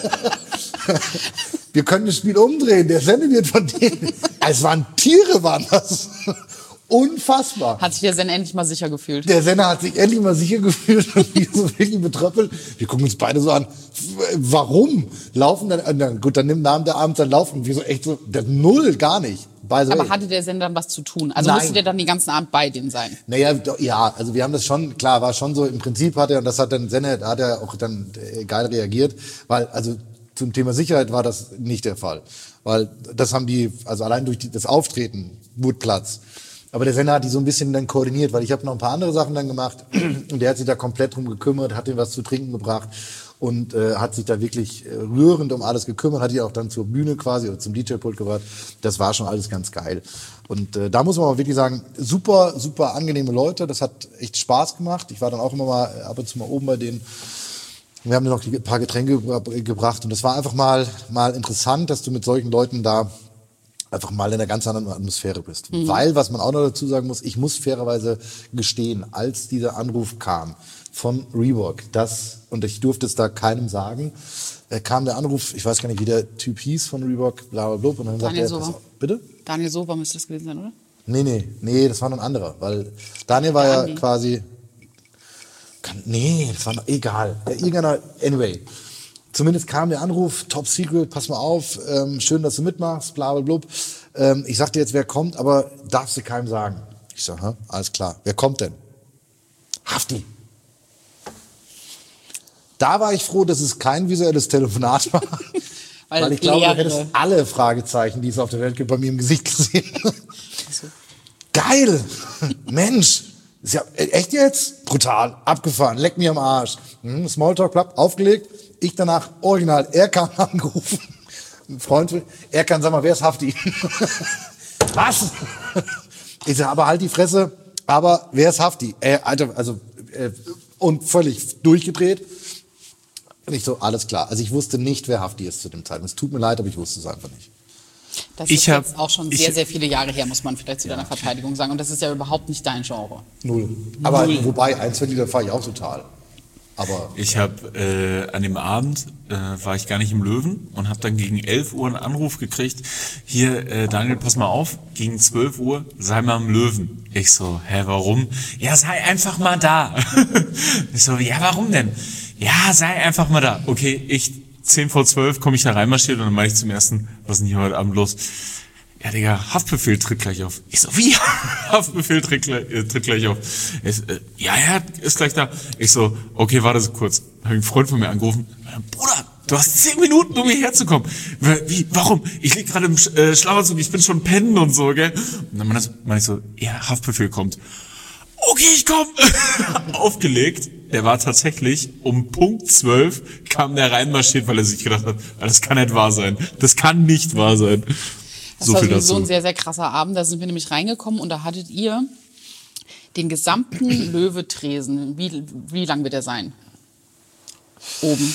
Wir können das Spiel umdrehen, der Senne wird von denen. Es waren Tiere, waren das. Unfassbar. Hat sich der Senne endlich mal sicher gefühlt. Der Sender hat sich endlich mal sicher gefühlt und wir so wirklich betröppelt. Wir gucken uns beide so an. Warum? Laufen dann, gut, dann nimmt Abend der Abend, dann laufen wir so echt so, null, gar nicht. Aber hatte der Senne dann was zu tun? Also Nein. musste der dann den ganzen Abend bei denen sein? Naja, ja, also wir haben das schon, klar, war schon so, im Prinzip hat er, und das hat dann Senne, hat er auch dann geil reagiert, weil, also zum Thema Sicherheit war das nicht der Fall. Weil das haben die, also allein durch das Auftreten wurde Platz. Aber der Sender hat die so ein bisschen dann koordiniert, weil ich habe noch ein paar andere Sachen dann gemacht und der hat sich da komplett drum gekümmert, hat ihm was zu trinken gebracht und hat sich da wirklich rührend um alles gekümmert, hat die auch dann zur Bühne quasi oder zum DJ-Pult gebracht. Das war schon alles ganz geil. Und da muss man auch wirklich sagen, super, super angenehme Leute. Das hat echt Spaß gemacht. Ich war dann auch immer mal ab und zu mal oben bei denen. Wir haben dann noch ein paar Getränke gebracht und das war einfach mal interessant, dass du mit solchen Leuten da einfach mal in einer ganz anderen Atmosphäre bist. Weil, was man auch noch dazu sagen muss, ich muss fairerweise gestehen, als dieser Anruf kam von Reebok, und ich durfte es da keinem sagen, kam der Anruf, ich weiß gar nicht, wie der Typ hieß von Reebok, bla bla bla, und dann sagte er, bitte? Daniel Sober müsste das gewesen sein, oder? Nee, das war noch ein anderer, weil Daniel war ja quasi... das war noch egal. Anyway. Zumindest kam der Anruf, Top Secret, pass mal auf, schön, dass du mitmachst, bla bla bla. Ich sag dir jetzt, wer kommt, aber darfst du keinem sagen. Ich sag, alles klar. Wer kommt denn? Hafti. Da war ich froh, dass es kein visuelles Telefonat war. Weil ich glaube, du hättest alle Fragezeichen, die es auf der Welt gibt, bei mir im Gesicht gesehen. Geil! Mensch! Ist ja echt jetzt? Brutal. Abgefahren. Leck mir am Arsch. Smalltalk, plapp, aufgelegt. Ich danach original Erkan angerufen. Ein Freund, Erkan, sag mal, wer ist Hafti? Was? Ich sag, aber halt die Fresse. Aber wer ist Hafti? Und völlig durchgedreht. Und ich so, alles klar. Also ich wusste nicht, wer Hafti ist zu dem Zeitpunkt. Es tut mir leid, aber ich wusste es einfach nicht. Das ist jetzt auch schon sehr, sehr viele Jahre her, muss man vielleicht zu deiner Verteidigung sagen. Und das ist ja überhaupt nicht dein Genre. Null. Aber wobei, 1-2 Lieder fahre ich auch total. Aber ich habe an dem Abend war ich gar nicht im Löwen und habe dann gegen 11 Uhr einen Anruf gekriegt. Hier, Daniel, pass mal auf, gegen 12 Uhr sei mal im Löwen. Ich so, warum? Ja, sei einfach mal da. Ich so, ja, warum denn? Ja, sei einfach mal da. Okay, 10 vor 12 komme ich da reinmarschiert und dann meine ich zum ersten, was ist denn hier heute Abend los? Ja, Digga, Haftbefehl tritt gleich auf. Ich so, wie? Haftbefehl tritt gleich auf. Ja, ist gleich da. Ich so, okay, warte so kurz. Hab einen Freund von mir angerufen. Bruder, du hast 10 Minuten, um hierher zu kommen. Wie? Warum? Ich lieg gerade im Schlafanzug, ich bin schon pennen und so, gell? Und dann meine ich so, ja, Haftbefehl kommt. Okay, ich komm. Aufgelegt. Der war tatsächlich um Punkt 12 kam der reinmarschiert, weil er sich gedacht hat, das kann nicht wahr sein. Das kann nicht wahr sein. Das war sowieso ein sehr, sehr krasser Abend. Da sind wir nämlich reingekommen und da hattet ihr den gesamten Löwe-Tresen. Wie lang wird der sein? Oben.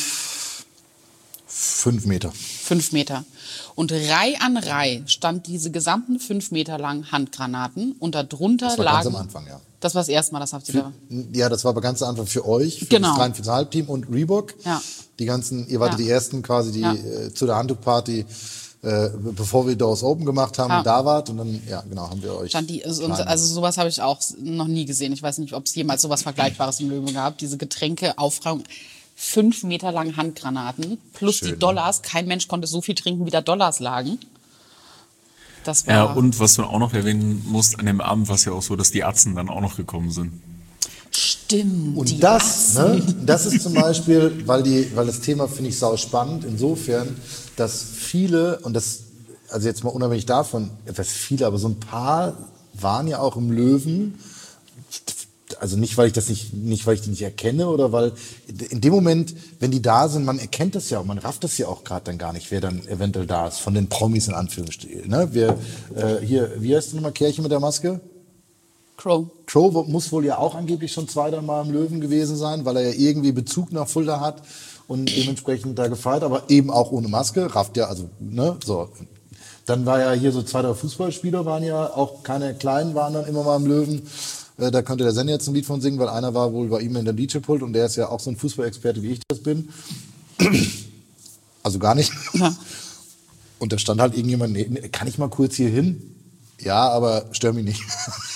5 Meter. 5 Meter. Und Reihe an Reihe stand diese gesamten 5 Meter langen Handgranaten und darunter lagen... Das war lagen, ganz am Anfang, ja. Das war das erste Mal, das habt ihr da... Ja, das war aber ganz am Anfang für euch, für das 43,5-Team und Reebok. Ja. Die ganzen, ihr wart die Ersten quasi, die zu der Handtuchparty, bevor wir Doors Open gemacht haben, da wart. Und dann, haben wir euch... Also sowas habe ich auch noch nie gesehen. Ich weiß nicht, ob es jemals sowas Vergleichbares im Löwen gab. Diese Getränkeaufreihung... 5 Meter langen Handgranaten plus die Dollars. Kein Mensch konnte so viel trinken, wie da Dollars lagen. Das war ja, und was du auch noch erwähnen musst, an dem Abend war es ja auch so, dass die Atzen dann auch noch gekommen sind. Stimmt. Und das ist zum Beispiel, weil das Thema finde ich sau spannend, insofern, dass viele, und das, also jetzt mal unabhängig davon, etwas viele, aber so ein paar waren ja auch im Löwen. Also nicht, weil ich die nicht erkenne oder weil in dem Moment, wenn die da sind, man erkennt das ja auch, man rafft das ja auch gerade dann gar nicht, wer dann eventuell da ist, von den Promis in Anführungsstrichen. Ne? Wie heißt du nochmal, Kerche mit der Maske? Crow. Crow muss wohl ja auch angeblich schon 2-3 Mal im Löwen gewesen sein, weil er ja irgendwie Bezug nach Fulda hat und dementsprechend da gefeiert, aber eben auch ohne Maske, rafft ja, also, ne, so. Dann war ja hier so 2-3 Fußballspieler, waren ja auch keine Kleinen, waren dann immer mal im Löwen. Da könnte der Sender jetzt ein Lied von singen, weil einer war wohl bei ihm in der DJ-Pult und der ist ja auch so ein Fußballexperte, wie ich das bin. Also gar nicht. Ja. Und da stand halt irgendjemand, kann ich mal kurz hier hin? Ja, aber stör mich nicht.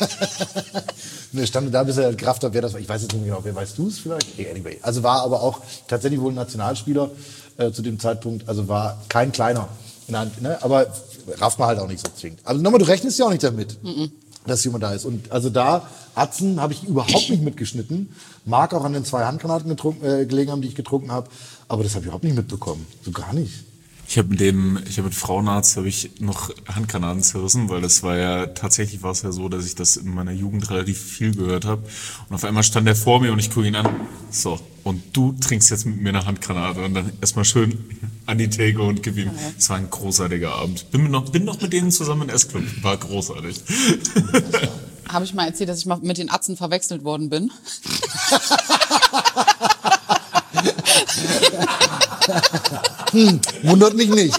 Und er stand da, bis er Kraft hat, wer das war. Ich weiß jetzt nicht genau, wer, weißt du es vielleicht? Anyway. Also war aber auch tatsächlich wohl ein Nationalspieler zu dem Zeitpunkt, also war kein kleiner. Aber rafft man halt auch nicht so zwingend. Also nochmal, du rechnest ja auch nicht damit. Dass jemand da ist. Und also da, Atzen habe ich überhaupt nicht mitgeschnitten. Mag auch an den 2 Handgranaten gelegen haben, die ich getrunken habe. Aber das habe ich überhaupt nicht mitbekommen. So gar nicht. Ich habe mit Frauenarzt noch Handgranaten zerrissen, weil das war ja, tatsächlich war es ja so, dass ich das in meiner Jugend relativ viel gehört habe. Und auf einmal stand er vor mir und ich gucke ihn an, so, und du trinkst jetzt mit mir eine Handgranate und dann erstmal schön an die Theke und gib ihm. Es war ein großartiger Abend. Bin noch mit denen zusammen in S-Club, war großartig. Habe ich mal erzählt, dass ich mal mit den Atzen verwechselt worden bin? Wundert mich nicht.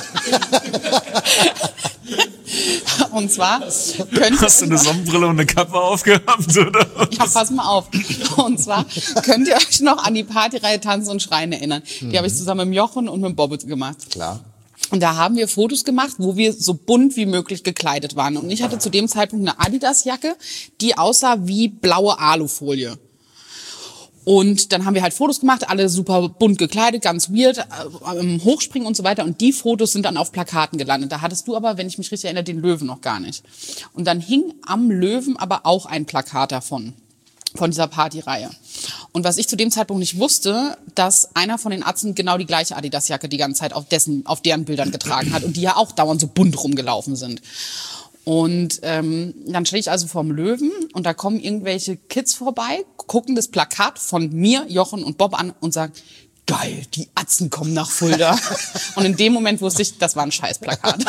Und zwar Hast du eine Sonnenbrille und eine Kappe aufgehabt, oder? Ja, pass mal auf. Und zwar könnt ihr euch noch an die Partyreihe Tanzen und Schreien erinnern. Die habe ich zusammen mit Jochen und mit Bobbit gemacht. Klar. Und da haben wir Fotos gemacht, wo wir so bunt wie möglich gekleidet waren. Und ich hatte zu dem Zeitpunkt eine Adidas-Jacke, die aussah wie blaue Alufolie. Und dann haben wir halt Fotos gemacht, alle super bunt gekleidet, ganz weird, Hochspringen und so weiter. Und die Fotos sind dann auf Plakaten gelandet. Da hattest du aber, wenn ich mich richtig erinnere, den Löwen noch gar nicht. Und dann hing am Löwen aber auch ein Plakat davon, von dieser Partyreihe. Und was ich zu dem Zeitpunkt nicht wusste, dass einer von den Atzen genau die gleiche Adidas-Jacke die ganze Zeit auf deren Bildern getragen hat und die ja auch dauernd so bunt rumgelaufen sind. Und dann stehe ich also vorm Löwen und da kommen irgendwelche Kids vorbei, gucken das Plakat von mir, Jochen und Bob an und sagen, geil, die Atzen kommen nach Fulda. Und in dem Moment wusste ich, das war ein Scheißplakat.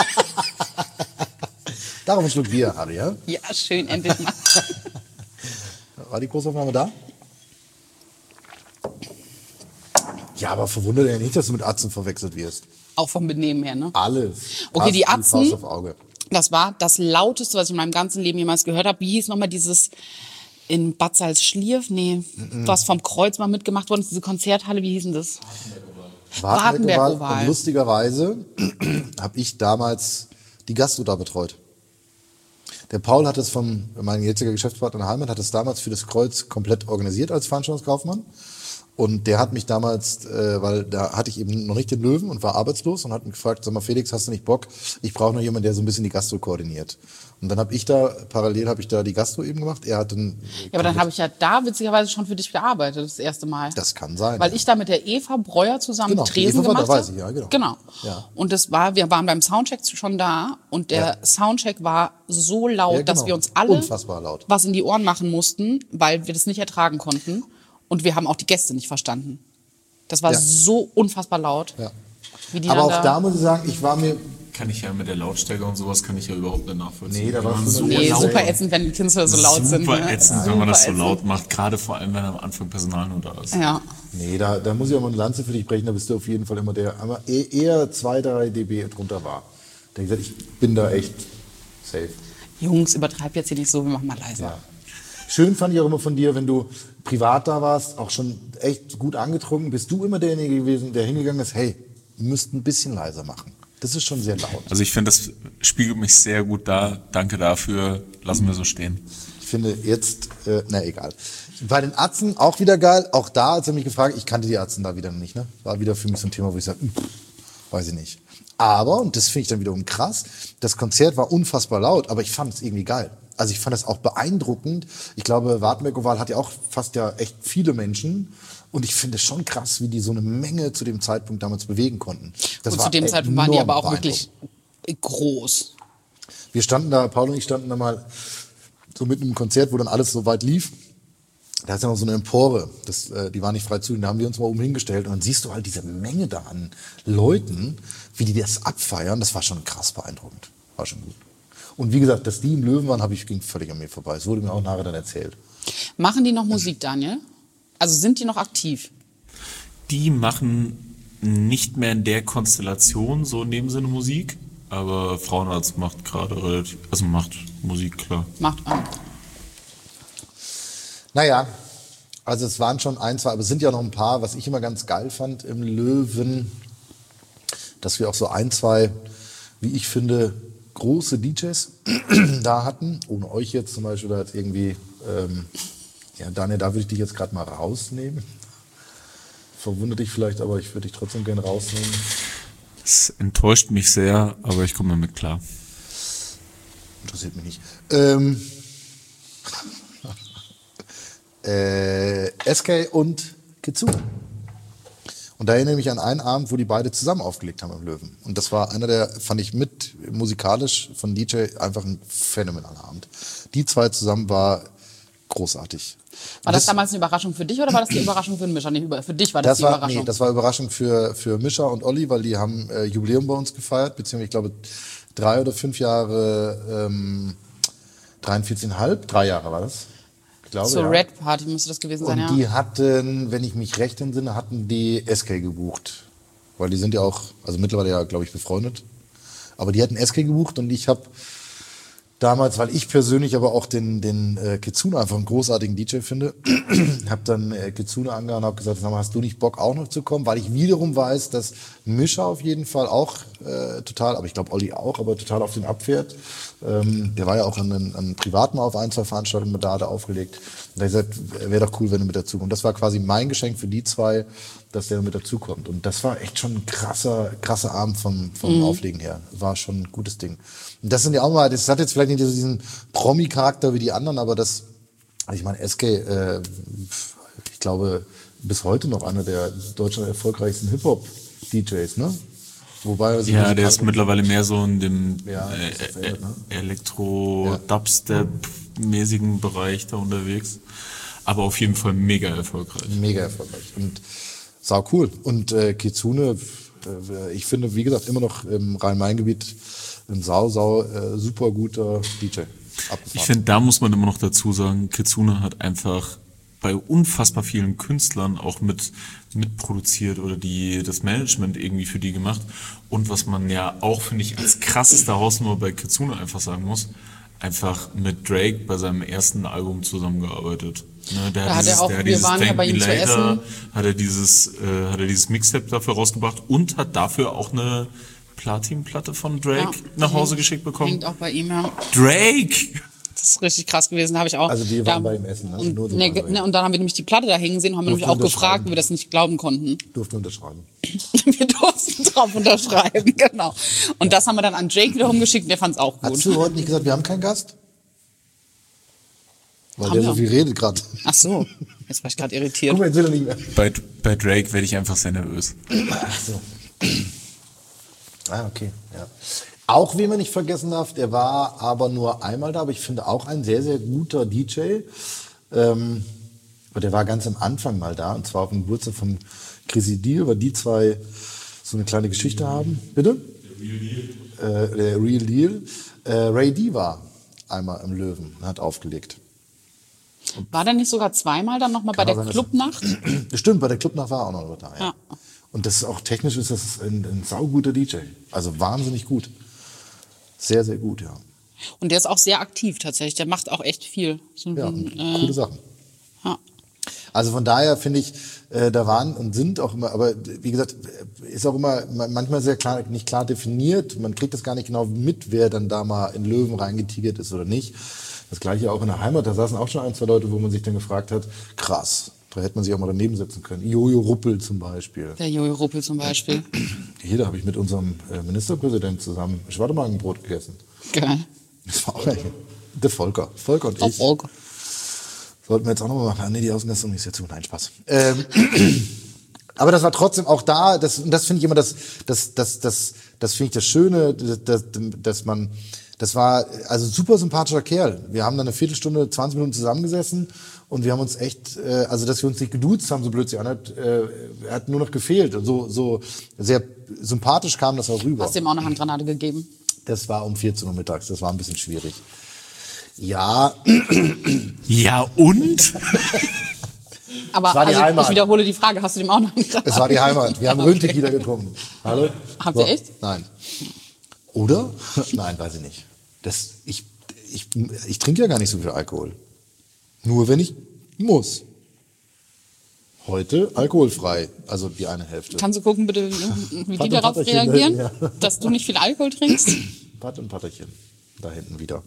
Darauf ein Schluck Bier, Harry, ja? Ja, schön, endlich mal. War die Großaufnahme da? Ja, aber verwundert ja nicht, dass du mit Atzen verwechselt wirst. Auch vom Benehmen her, ne? Alles. Okay, die Passt wie Atzen. Faust auf Auge. Das war das Lauteste, was ich in meinem ganzen Leben jemals gehört habe. Wie hieß nochmal dieses in Bad Salzschlierf? Nee, was vom Kreuz mal mitgemacht worden ist, diese Konzerthalle, wie hieß denn das? Wartenberg-Oval. Und lustigerweise habe ich damals die Gastro da betreut. Der Paul hat es mein jetziger Geschäftspartner in der Heimat, hat es damals für das Kreuz komplett organisiert als Veranstaltungskaufmann. Und der hat mich damals, weil da hatte ich eben noch nicht den Löwen und war arbeitslos und hat mich gefragt, sag mal Felix, hast du nicht Bock? Ich brauche noch jemanden, der so ein bisschen die Gastro koordiniert. Und dann habe ich parallel die Gastro eben gemacht. Er hat dann... Ja, aber dann habe ich ja da witzigerweise schon für dich gearbeitet, das erste Mal. Das kann sein. Weil ich da mit der Eva Breuer zusammen Genau, Tresen Eva war da, gemacht habe. weiß ich, ja, genau. Genau. Ja. Und wir waren beim Soundcheck schon da und der Soundcheck war so laut, Ja, genau. dass wir uns alle Unfassbar laut. was in die Ohren machen mussten, weil wir das nicht ertragen konnten. Und wir haben auch die Gäste nicht verstanden. Das war so unfassbar laut. Ja. Wie die Aber dann auch da muss ich sagen, Kann ich ja mit der Lautstärke und sowas kann ich ja überhaupt nicht nachvollziehen. Nee, da war Wenn man es so Nee, laut. super ätzend, wenn die Künstler so laut sind. Super Ne? ätzend, wenn man das so Super laut macht, gerade vor allem, wenn am Anfang Personal nur da ist. Ja. Nee, da muss ich auch mal eine Lanze für dich brechen, da bist du auf jeden Fall immer eher 2-3 dB drunter war. Da hab ich gesagt, ich bin da echt safe. Jungs, übertreib jetzt hier nicht so, wir machen mal leiser. Ja. Schön fand ich auch immer von dir, wenn du privat da warst, auch schon echt gut angetrunken, bist du immer derjenige gewesen, der hingegangen ist, hey, ihr müsst ein bisschen leiser machen. Das ist schon sehr laut. Also ich finde, das spiegelt mich sehr gut dar. Danke dafür. Lassen wir so stehen. Ich finde jetzt, egal. Bei den Atzen auch wieder geil. Auch da, als er mich gefragt, ich kannte die Atzen da wieder noch nicht, ne? War wieder für mich so ein Thema, wo ich sage, weiß ich nicht. Aber, und das finde ich dann wiederum krass, das Konzert war unfassbar laut, aber ich fand es irgendwie geil. Also ich fand es auch beeindruckend. Ich glaube, Wartenberg-Oval hat ja auch fast ja echt viele Menschen. Und ich finde es schon krass, wie die so eine Menge zu dem Zeitpunkt damals bewegen konnten. Das Und war zu dem Zeitpunkt waren die enorm aber auch wirklich groß. Wir standen da, Paul und ich standen da mal so mitten im Konzert, wo dann alles so weit lief. Da ist ja noch so eine Empore, die war nicht frei zu, da haben wir uns mal oben hingestellt und dann siehst du halt diese Menge da an Leuten, wie die das abfeiern, das war schon krass beeindruckend, war schon gut. Und wie gesagt, dass die im Löwen waren, ging völlig an mir vorbei, das wurde mir auch nachher dann erzählt. Machen die noch Musik, Daniel? Also sind die noch aktiv? Die machen nicht mehr in der Konstellation so in dem Sinne Musik, aber Frauenarzt macht macht Musik, klar. Macht an. Naja, also es waren schon ein, zwei, aber es sind ja noch ein paar, was ich immer ganz geil fand im Löwen, dass wir auch so ein, zwei, wie ich finde, große DJs da hatten, ohne euch jetzt zum Beispiel, oder irgendwie, Daniel, da würde ich dich jetzt gerade mal rausnehmen. Verwundert dich vielleicht, aber ich würde dich trotzdem gerne rausnehmen. Es enttäuscht mich sehr, aber ich komme damit klar. Interessiert mich nicht. SK und Kitsune. Und da erinnere ich mich an einen Abend, wo die beide zusammen aufgelegt haben im Löwen. Und das war einer der, fand ich mit musikalisch von DJ einfach ein phänomenaler Abend. Die zwei zusammen war großartig. War das damals eine Überraschung für dich oder war das die Überraschung für den Mischa? Nee, für dich war das die Überraschung. Nee, das war Überraschung für Mischa und Olli, weil die haben Jubiläum bei uns gefeiert, beziehungsweise ich glaube 3 oder 5 Jahre, 43,5, 3 Jahre war das. Ich glaube, so ja. Red Party müsste das gewesen sein, und die hatten, wenn ich mich recht entsinne, hatten die SK gebucht. Weil die sind ja auch, also mittlerweile ja, glaube ich, befreundet. Aber die hatten SK gebucht und ich habe damals, weil ich persönlich aber auch den Kitsune einfach einen großartigen DJ finde, habe dann Kitsune angehauen und habe gesagt, sag mal, hast du nicht Bock auch noch zu kommen? Weil ich wiederum weiß, dass Mischa auf jeden Fall auch total, aber ich glaube Olli auch, aber total auf den abfährt. Der war ja auch an privat mal auf 1, 2 Veranstaltungen mit da, hat er aufgelegt. Und er hat gesagt, wäre doch cool, wenn du mit dazu kommst. Das war quasi mein Geschenk für die zwei, dass der mit dazu kommt. Und das war echt schon ein krasser Abend vom Auflegen her. War schon ein gutes Ding. Und das sind ja auch mal, das hat jetzt vielleicht nicht so diesen Promi-Charakter wie die anderen, aber das, ich meine, SK, ich glaube, bis heute noch einer der deutschen erfolgreichsten Hip-Hop-DJs, ne? Wobei, ja, der ist mittlerweile mehr so in dem Elektro-Dubstep-mäßigen Bereich da unterwegs. Aber auf jeden Fall mega erfolgreich. Mega erfolgreich. Und sau cool. Und Kitsune, ich finde, wie gesagt, immer noch im Rhein-Main-Gebiet ein super guter DJ. Abgefahren. Ich finde, da muss man immer noch dazu sagen, Kitsune hat einfach bei unfassbar vielen Künstlern auch mitproduziert oder das Management irgendwie für die gemacht. Und was man ja auch, finde ich, als krasseste Hausnummer bei Kitsune einfach sagen muss, einfach mit Drake bei seinem ersten Album zusammengearbeitet. Ne, wir waren ja bei ihm zu essen. Hat er dieses Mixtape dafür rausgebracht und hat dafür auch eine Platinplatte von Drake nach Hause geschickt bekommen. Hängt auch bei ihm, ja. Drake! Das ist richtig krass gewesen, habe ich auch. Also wir waren bei ihm essen. Also und dann haben wir nämlich die Platte da hängen sehen und haben nämlich auch gefragt, wie wir das nicht glauben konnten. Durften unterschreiben. Wir durften drauf unterschreiben, genau. Und das haben wir dann an Jake wiederum geschickt und der fand es auch gut. Hast du heute nicht gesagt, wir haben keinen Gast? Weil der so viel redet gerade. Ach so, jetzt war ich gerade irritiert. Guck mal, jetzt will er nicht mehr. Bei Drake werde ich einfach sehr nervös. Ach so. Okay, ja. Auch, wen man nicht vergessen darf, der war aber nur einmal da, aber ich finde auch ein sehr, sehr guter DJ. Aber der war ganz am Anfang mal da, und zwar auf dem Geburtstag von Chrissy Deal, weil die zwei so eine kleine Geschichte haben. Bitte? Der Real Deal. Ray D war einmal im Löwen und hat aufgelegt. War der nicht sogar zweimal dann nochmal bei der Clubnacht? Stimmt, bei der Clubnacht war er auch noch da, ja. Ja. Und das ist auch technisch ist das ein sauguter DJ. Also wahnsinnig gut. Sehr, sehr gut, ja. Und der ist auch sehr aktiv tatsächlich. Der macht auch echt viel. Coole Sachen. Ja. Also von daher finde ich, da waren und sind auch immer, aber wie gesagt, ist auch immer manchmal sehr klar, nicht klar definiert. Man kriegt das gar nicht genau mit, wer dann da mal in Löwen reingetigert ist oder nicht. Das Gleiche auch in der Heimat, da saßen auch schon 1, 2 Leute, wo man sich dann gefragt hat, krass, da hätte man sich auch mal daneben setzen können. Jojo Ruppel zum Beispiel. Der Jojo Ruppel zum Beispiel. Hier, da habe ich mit unserem Ministerpräsidenten zusammen Schwadermagenbrot gegessen. Geil. Das war auch der Volker. Volker und ich. Volker. Sollten wir jetzt auch nochmal machen. Ah, nee, die Außengastronomie ist ja zu. Nein, Spaß. Aber das war trotzdem auch da, das finde ich immer das finde ich das Schöne, dass man, das war also super sympathischer Kerl. Wir haben dann eine Viertelstunde, 20 Minuten zusammengesessen und wir haben uns echt, also dass wir uns nicht geduzt haben, so blöd sie anhört, hat nur noch gefehlt. Und so sehr sympathisch kam das auch rüber. Hast du ihm auch eine Handgranate gegeben? Das war um 14 Uhr mittags, das war ein bisschen schwierig. Ja. Ja und? Aber also, ich wiederhole die Frage, hast du dem auch noch eine Granate? Es war die Heimat. Wir haben Röntgenkieder getrunken. Hallo? Habt ihr echt? Nein. Oder? Nein, weiß ich nicht. Ich trinke ja gar nicht so viel Alkohol. Nur wenn ich muss. Heute alkoholfrei, also die eine Hälfte. Kannst du gucken, bitte, wie die darauf reagieren, ja. dass du nicht viel Alkohol trinkst? Pat und Patterchen. Da hinten wieder.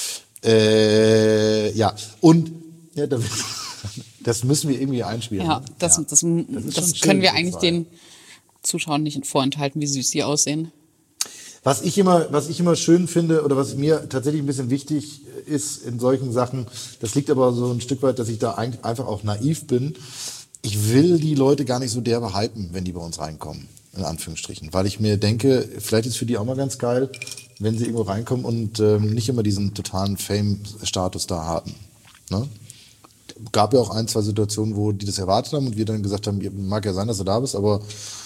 Ja. Und ja, das müssen wir irgendwie einspielen. Ja, ne? das können wir eigentlich den Zuschauern nicht vorenthalten, wie süß die aussehen. Was ich immer schön finde oder was mir tatsächlich ein bisschen wichtig ist in solchen Sachen, das liegt aber so ein Stück weit, dass ich da einfach auch naiv bin. ich will die Leute gar nicht so derbe hypen, wenn die bei uns reinkommen, in Anführungsstrichen. Weil ich mir denke, vielleicht ist für die auch mal ganz geil, wenn sie irgendwo reinkommen und nicht immer diesen totalen Fame-Status da haben. Ne? Gab ja auch 1, 2 Situationen, wo die das erwartet haben und wir dann gesagt haben, mag ja sein, dass du da bist, aber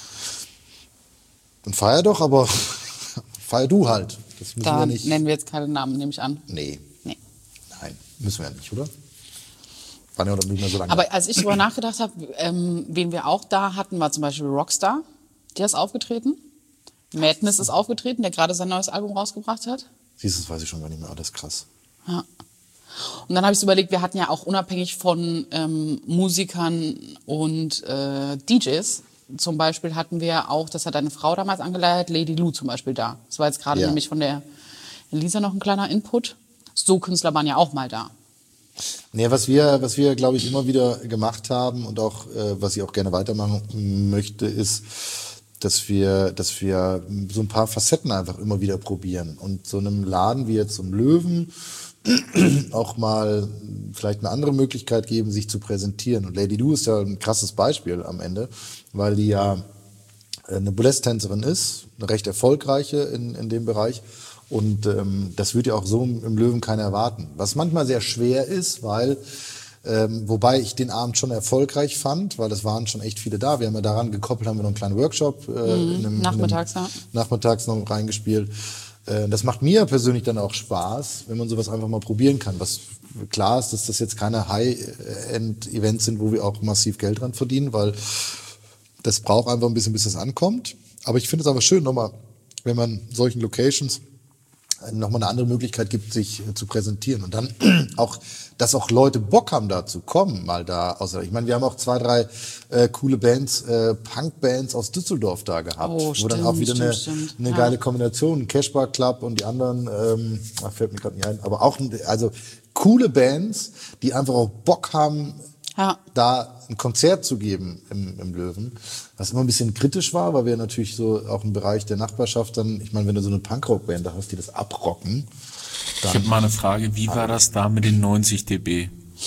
dann feier doch, aber feier du halt. Das müssen Da wir nicht. nennen wir jetzt keine Namen, nehme ich an. Nee. Nee. Nein, müssen wir ja nicht, oder? Waren ja auch noch nicht mehr so lange. Aber als ich darüber nachgedacht habe, wen wir auch da hatten, war zum Beispiel Rockstar. Der ist aufgetreten. Madness ist aufgetreten, der gerade sein neues Album rausgebracht hat. Siehst du, das weiß ich schon gar nicht mehr. Oh, das ist krass. Ja. Und dann habe ich so überlegt, wir hatten ja auch unabhängig von Musikern und DJs, zum Beispiel hatten wir auch, das hat eine Frau damals angeleitet, Lady Lou zum Beispiel da. Das war jetzt gerade nämlich von der Elisa noch ein kleiner Input. So Künstler waren ja auch mal da. Nee, was wir, glaube ich, immer wieder gemacht haben und auch, was ich auch gerne weitermachen möchte, ist, dass wir so ein paar Facetten einfach immer wieder probieren. Und so einem Laden wie jetzt zum Löwen auch mal vielleicht eine andere Möglichkeit geben, sich zu präsentieren. Und Lady Lou ist ja ein krasses Beispiel am Ende, weil die ja eine Burlesque-Tänzerin ist, eine recht erfolgreiche in dem Bereich. Und das würde ja auch so im Löwen keiner erwarten. Was manchmal sehr schwer ist, weil, wobei ich den Abend schon erfolgreich fand, weil es waren schon echt viele da. Wir haben ja daran gekoppelt, haben wir noch einen kleinen Workshop Nachmittags noch reingespielt. Das macht mir persönlich dann auch Spaß, wenn man sowas einfach mal probieren kann. Was klar ist, dass das jetzt keine High-End-Events sind, wo wir auch massiv Geld dran verdienen, weil das braucht einfach ein bisschen, bis das ankommt. Aber ich finde es aber schön, nochmal, wenn man solchen Locations nochmal eine andere Möglichkeit gibt, sich zu präsentieren. Und dann auch, dass auch Leute Bock haben, da zu kommen, mal da. Ich meine, wir haben auch 2, 3 coole Bands, Punk-Bands aus Düsseldorf da gehabt. Oh, wo dann auch wieder eine Ja. geile Kombination, Cashbar Club und die anderen, fällt mir gerade nicht ein, aber auch, also coole Bands, die einfach auch Bock haben, da ein Konzert zu geben im Löwen, was immer ein bisschen kritisch war, weil wir natürlich so auch im Bereich der Nachbarschaft dann, ich meine, wenn du so eine Punkrock-Band da hast, die das abrocken. Ich habe mal eine Frage, wie war das da mit den 90 dB?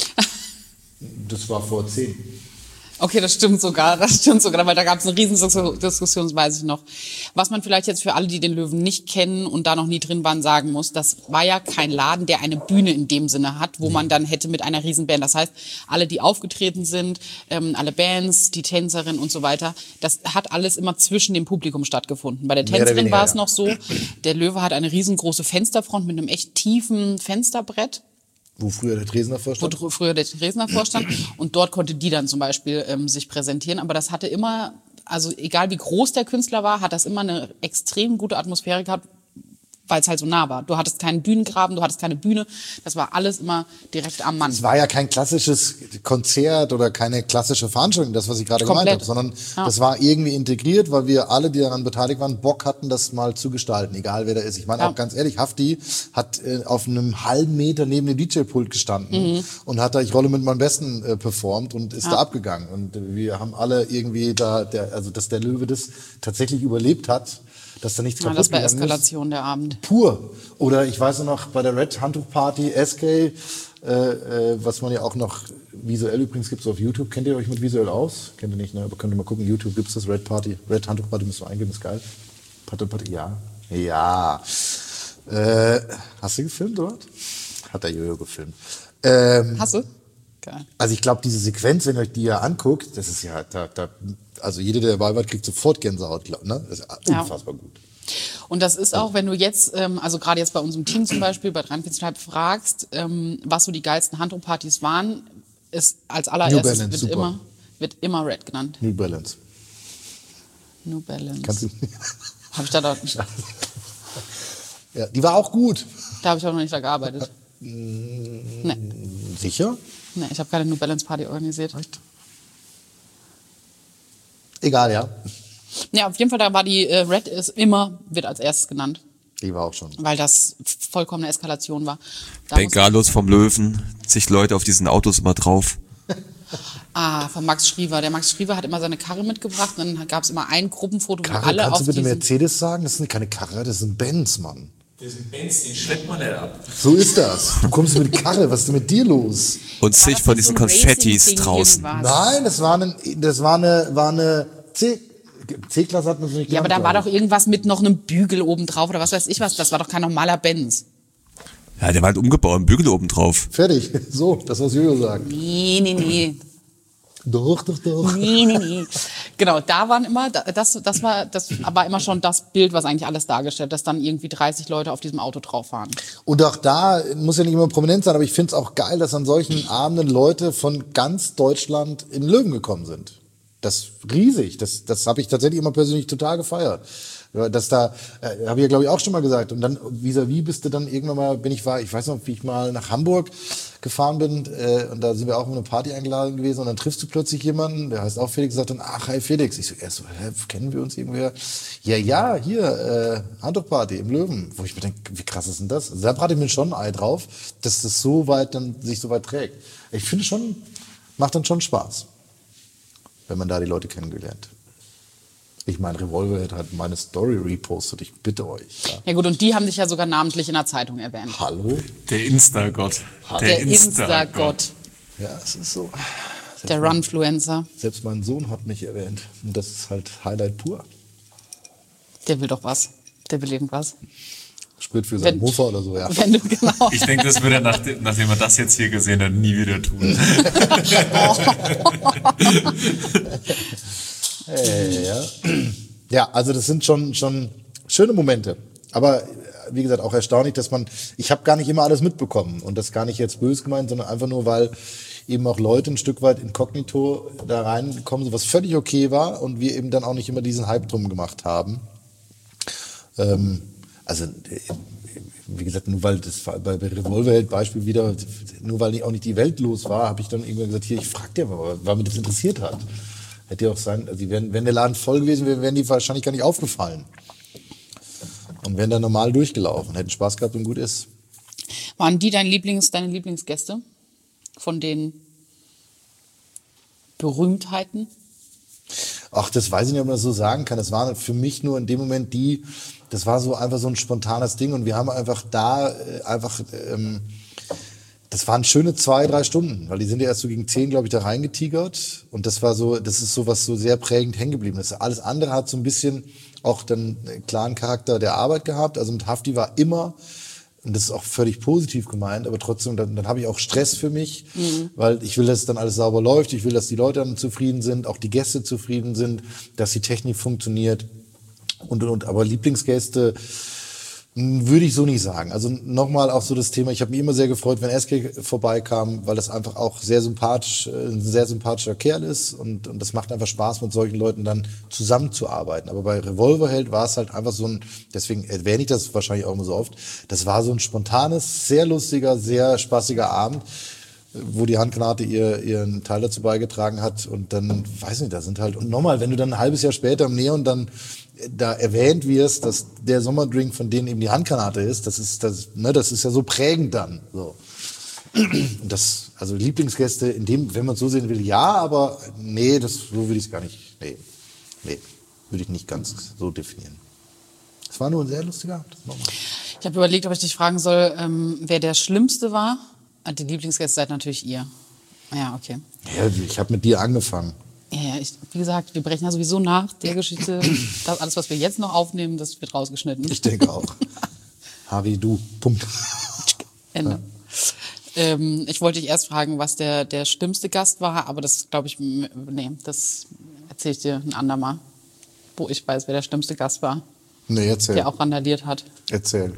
Das war vor 10. Okay, das stimmt sogar, weil da gab es eine Riesendiskussion, das weiß ich noch. Was man vielleicht jetzt für alle, die den Löwen nicht kennen und da noch nie drin waren, sagen muss, das war ja kein Laden, der eine Bühne in dem Sinne hat, wo man dann hätte mit einer Riesenband. Das heißt, alle, die aufgetreten sind, alle Bands, die Tänzerin und so weiter, das hat alles immer zwischen dem Publikum stattgefuffen. Bei der Tänzerin war es noch so, der Löwe hat eine riesengroße Fensterfront mit einem echt tiefen Fensterbrett. Wo früher der Dresdner vorstand? Wo früher der Dresdner vorstand. Und dort konnte die dann zum Beispiel sich präsentieren. Aber das hatte immer, also egal wie groß der Künstler war, hat das immer eine extrem gute Atmosphäre gehabt, weil es halt so nah war. Du hattest keinen Bühnengraben, du hattest keine Bühne. Das war alles immer direkt am Mann. Es war ja kein klassisches Konzert oder keine klassische Veranstaltung, das, was ich gerade gemeint habe, sondern das war irgendwie integriert, weil wir alle, die daran beteiligt waren, Bock hatten, das mal zu gestalten, egal wer da ist. Ich meine auch ganz ehrlich, Hafti hat auf einem halben Meter neben dem DJ-Pult gestanden und hat da Ich rolle mit meinem Besten performt und ist da abgegangen. Und wir haben alle irgendwie da, dass der Löwe das tatsächlich überlebt hat, dass da nichts kaputt das war gegangen Eskalation der Abend. Pur. Oder ich weiß noch, bei der Red Handtuch Party, SK, was man ja auch noch visuell übrigens gibt es auf YouTube. Kennt ihr euch mit visuell aus? Kennt ihr nicht, ne? Aber könnt ihr mal gucken, YouTube gibt's das, Red Handtuch Party, müsst du eingeben, ist geil. Party, ja. Ja. Hast du gefilmt, oder? Hat der Jojo gefilmt. Hast du? Geil. Also ich glaube, diese Sequenz, wenn ihr euch die ja anguckt, das ist ja, also jeder, der dabei war, kriegt sofort Gänsehaut, ne? Das ist unfassbar gut. Und das ist auch, wenn du jetzt, also gerade jetzt bei unserem Team zum Beispiel, bei 43 fragst, was so die geilsten Handtuchpartys waren, ist als allererstes wird immer Red genannt. New Balance. New Balance. Kannst du Hab ich da dort? Ja, die war auch gut. Da habe ich auch noch nicht da gearbeitet. Nee. Sicher? Nee, ich habe keine New Balance Party organisiert. Echt? Egal, ja. Ja, auf jeden Fall, da war die Red wird als erstes genannt. Die war auch schon. Weil das vollkommene Eskalation war. Bengalos vom Löwen, zig Leute auf diesen Autos immer drauf. Von Max Schriever. Der Max Schriever hat immer seine Karre mitgebracht und dann gab es immer ein Gruppenfoto, Karre, wo alle kannst auf du bitte diesen... Mercedes sagen? Das sind keine Karre, das sind Benz, Mann. Diesen Benz, den schleppt man nicht ab. So ist das. Du kommst mit Karre, was ist denn mit dir los? Und sich von diesen Konfettis Racing-Ding draußen. irgendwas? Nein, das war eine C-Klasse hat man so nicht Ja, aber da genannt, war glaub doch irgendwas mit noch einem Bügel oben drauf oder was weiß ich was. Das war doch kein normaler Benz. Ja, der war halt umgebaut, ein Bügel oben drauf. ich. Fertig. So, das was Jojo sagt. Nee. Doch. Nee. Genau, da waren immer, das war immer schon das Bild, was eigentlich alles dargestellt, dass dann irgendwie 30 Leute auf diesem Auto drauf waren. Und auch da muss ja nicht immer prominent sein, aber ich finde es auch geil, dass an solchen Abenden Leute von ganz Deutschland in Löwen gekommen sind. Das ist riesig. Das habe ich tatsächlich immer persönlich total gefeiert. Das da, habe ich ja glaube ich auch schon mal gesagt. Und dann vis-à-vis bist du dann irgendwann mal, ich weiß noch, wie ich mal nach Hamburg gefahren bin und da sind wir auch auf eine Party eingeladen gewesen und dann triffst du plötzlich jemanden, der heißt auch Felix, sagt dann, ach, hi Felix. Ich so, kennen wir uns irgendwer? Ja, hier, Handtuchparty im Löwen. Wo ich mir denke, wie krass ist denn das? Also da brate ich mir schon ein Ei drauf, dass das sich so weit trägt. Ich finde schon, macht dann schon Spaß, wenn man da die Leute kennengelernt. Ich meine, Revolverheld hat meine Story repostet, ich bitte euch. Ja gut, und die haben dich ja sogar namentlich in der Zeitung erwähnt. Hallo? Der Insta-Gott. Der Insta-Gott, Ja, es ist so. der Runfluencer, Selbst mein Sohn hat mich erwähnt. Und das ist halt Highlight pur. der will doch was. Der will irgendwas. Sprit für seinen Wenn- Mofa oder so, ja. Wenn du, genau. Ich denke, das wird er, nachdem er das jetzt hier gesehen hat, nie wieder tun. Ja, also das sind schon schöne Momente. Aber wie gesagt, auch erstaunlich, dass ich habe gar nicht immer alles mitbekommen. Und das gar nicht jetzt böse gemeint, sondern einfach nur, weil eben auch Leute ein Stück weit inkognito da reingekommen sind, was völlig okay war und wir eben dann auch nicht immer diesen Hype drum gemacht haben. Also, wie gesagt, nur weil das bei Revolverheld Beispiel wieder, nur weil auch nicht die Welt los war, habe ich dann irgendwann gesagt, hier, ich frag dir mal, weil mich das interessiert hat. Hätte ja auch sein, also wenn der Laden voll gewesen wäre, wären die wahrscheinlich gar nicht aufgefallen. Und wären dann normal durchgelaufen, hätten Spaß gehabt und gut ist. Waren die deine Lieblingsgäste? Von den Berühmtheiten? Ach, das weiß ich nicht, ob man das so sagen kann. Das war für mich nur in dem Moment das war so einfach so ein spontanes Ding und wir haben einfach das waren schöne 2-3 Stunden, weil die sind ja erst so gegen 10, glaube ich, da reingetigert und das ist so was so sehr prägend hängen geblieben ist. Alles andere hat so ein bisschen auch dann einen klaren Charakter der Arbeit gehabt. Also mit Hafti war immer, und das ist auch völlig positiv gemeint, aber trotzdem, dann habe ich auch Stress für mich, weil ich will, dass dann alles sauber läuft, ich will, dass die Leute dann zufrieden sind, auch die Gäste zufrieden sind, dass die Technik funktioniert und. Aber Lieblingsgäste würde ich so nicht sagen. Also nochmal auch so das Thema, ich habe mich immer sehr gefreut, wenn Eske vorbeikam, weil das einfach auch ein sehr sympathischer Kerl ist und das macht einfach Spaß, mit solchen Leuten dann zusammenzuarbeiten. Aber bei Revolverheld war es halt einfach so deswegen erwähne ich das wahrscheinlich auch immer so oft, das war so ein spontanes, sehr lustiger, sehr spaßiger Abend, wo die Handgranate ihren Teil dazu beigetragen hat und dann, weiß nicht, da sind halt, und nochmal, wenn du dann ein halbes Jahr später im Neon dann da erwähnt wirst, dass der Sommerdrink von denen eben die Handgranate ist, das ist ja so prägend dann, so. Und also Lieblingsgäste, wenn man es so sehen will, ja, aber nee, so würde ich es gar nicht, nee, würde ich nicht ganz so definieren. Es war nur ein sehr lustiger Abend, nochmal. Ich habe überlegt, ob ich dich fragen soll, wer der Schlimmste war. Die Lieblingsgäste seid natürlich ihr. Ja, okay. Ja, ich habe mit dir angefangen. Ja, wie gesagt, wir brechen ja sowieso nach der Geschichte. Das alles, was wir jetzt noch aufnehmen, das wird rausgeschnitten. Ich denke auch. Harry, du, Punkt. Ende. Ich wollte dich erst fragen, was der schlimmste Gast war, aber das glaube ich, das erzähle ich dir ein andermal, wo ich weiß, wer der schlimmste Gast war, Nee, erzähl. der auch randaliert hat. Erzähl.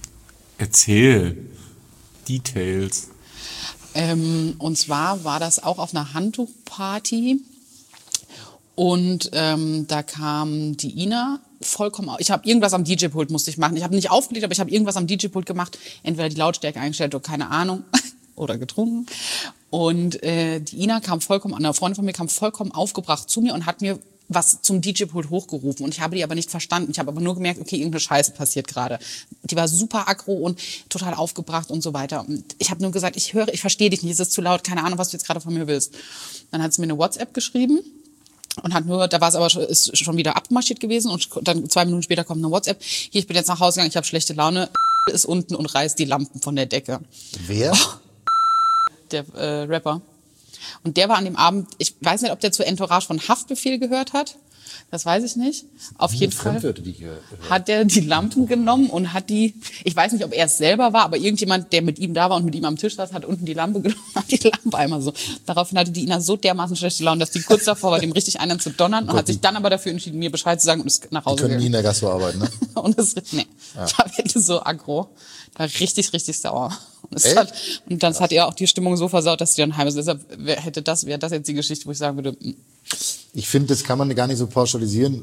Details. Und zwar war das auch auf einer Handtuchparty und da kam die Ina vollkommen ich habe irgendwas am DJ-Pult musste ich machen. Ich habe nicht aufgelegt, aber ich habe irgendwas am DJ-Pult gemacht. Entweder die Lautstärke eingestellt oder keine Ahnung. Oder getrunken. Und die Ina eine Freundin von mir kam vollkommen aufgebracht zu mir und hat mir was zum DJ-Pult hochgerufen. Und ich habe die aber nicht verstanden. Ich habe aber nur gemerkt, okay, irgendeine Scheiße passiert gerade. Die war super aggro und total aufgebracht und so weiter. Und ich habe nur gesagt, ich verstehe dich nicht, es ist zu laut, keine Ahnung, was du jetzt gerade von mir willst. Dann hat sie mir eine WhatsApp geschrieben. Und da war es aber ist schon wieder abmarschiert gewesen und dann 2 Minuten später kommt eine WhatsApp. Hier, ich bin jetzt nach Hause gegangen, ich habe schlechte Laune. ist unten und reißt die Lampen von der Decke. Wer? Der Rapper. Und der war an dem Abend, ich weiß nicht, ob der zur Entourage von Haftbefehl gehört hat. Das weiß ich nicht. Auf jeden Fall Fremdwörter, die hier hat er die Lampen genommen und hat die, ich weiß nicht, ob er es selber war, aber irgendjemand, der mit ihm da war und mit ihm am Tisch saß, hat unten die Lampe genommen, hat die Lampe einmal so. Daraufhin hatte die Ina so dermaßen schlechte Laune, dass die kurz davor war, dem richtig einen zu donnern und hat sich dann aber dafür entschieden, mir Bescheid zu sagen und ist nach Hause können nie gegangen. in der Gastro arbeiten, ne? Und das, nee, da wird so aggro. Da richtig, richtig sauer. Und dann hat er auch die Stimmung so versaut, dass sie dann heim ist. Deshalb wäre das jetzt die Geschichte, wo ich sagen würde, Ich finde, das kann man gar nicht so pauschalisieren,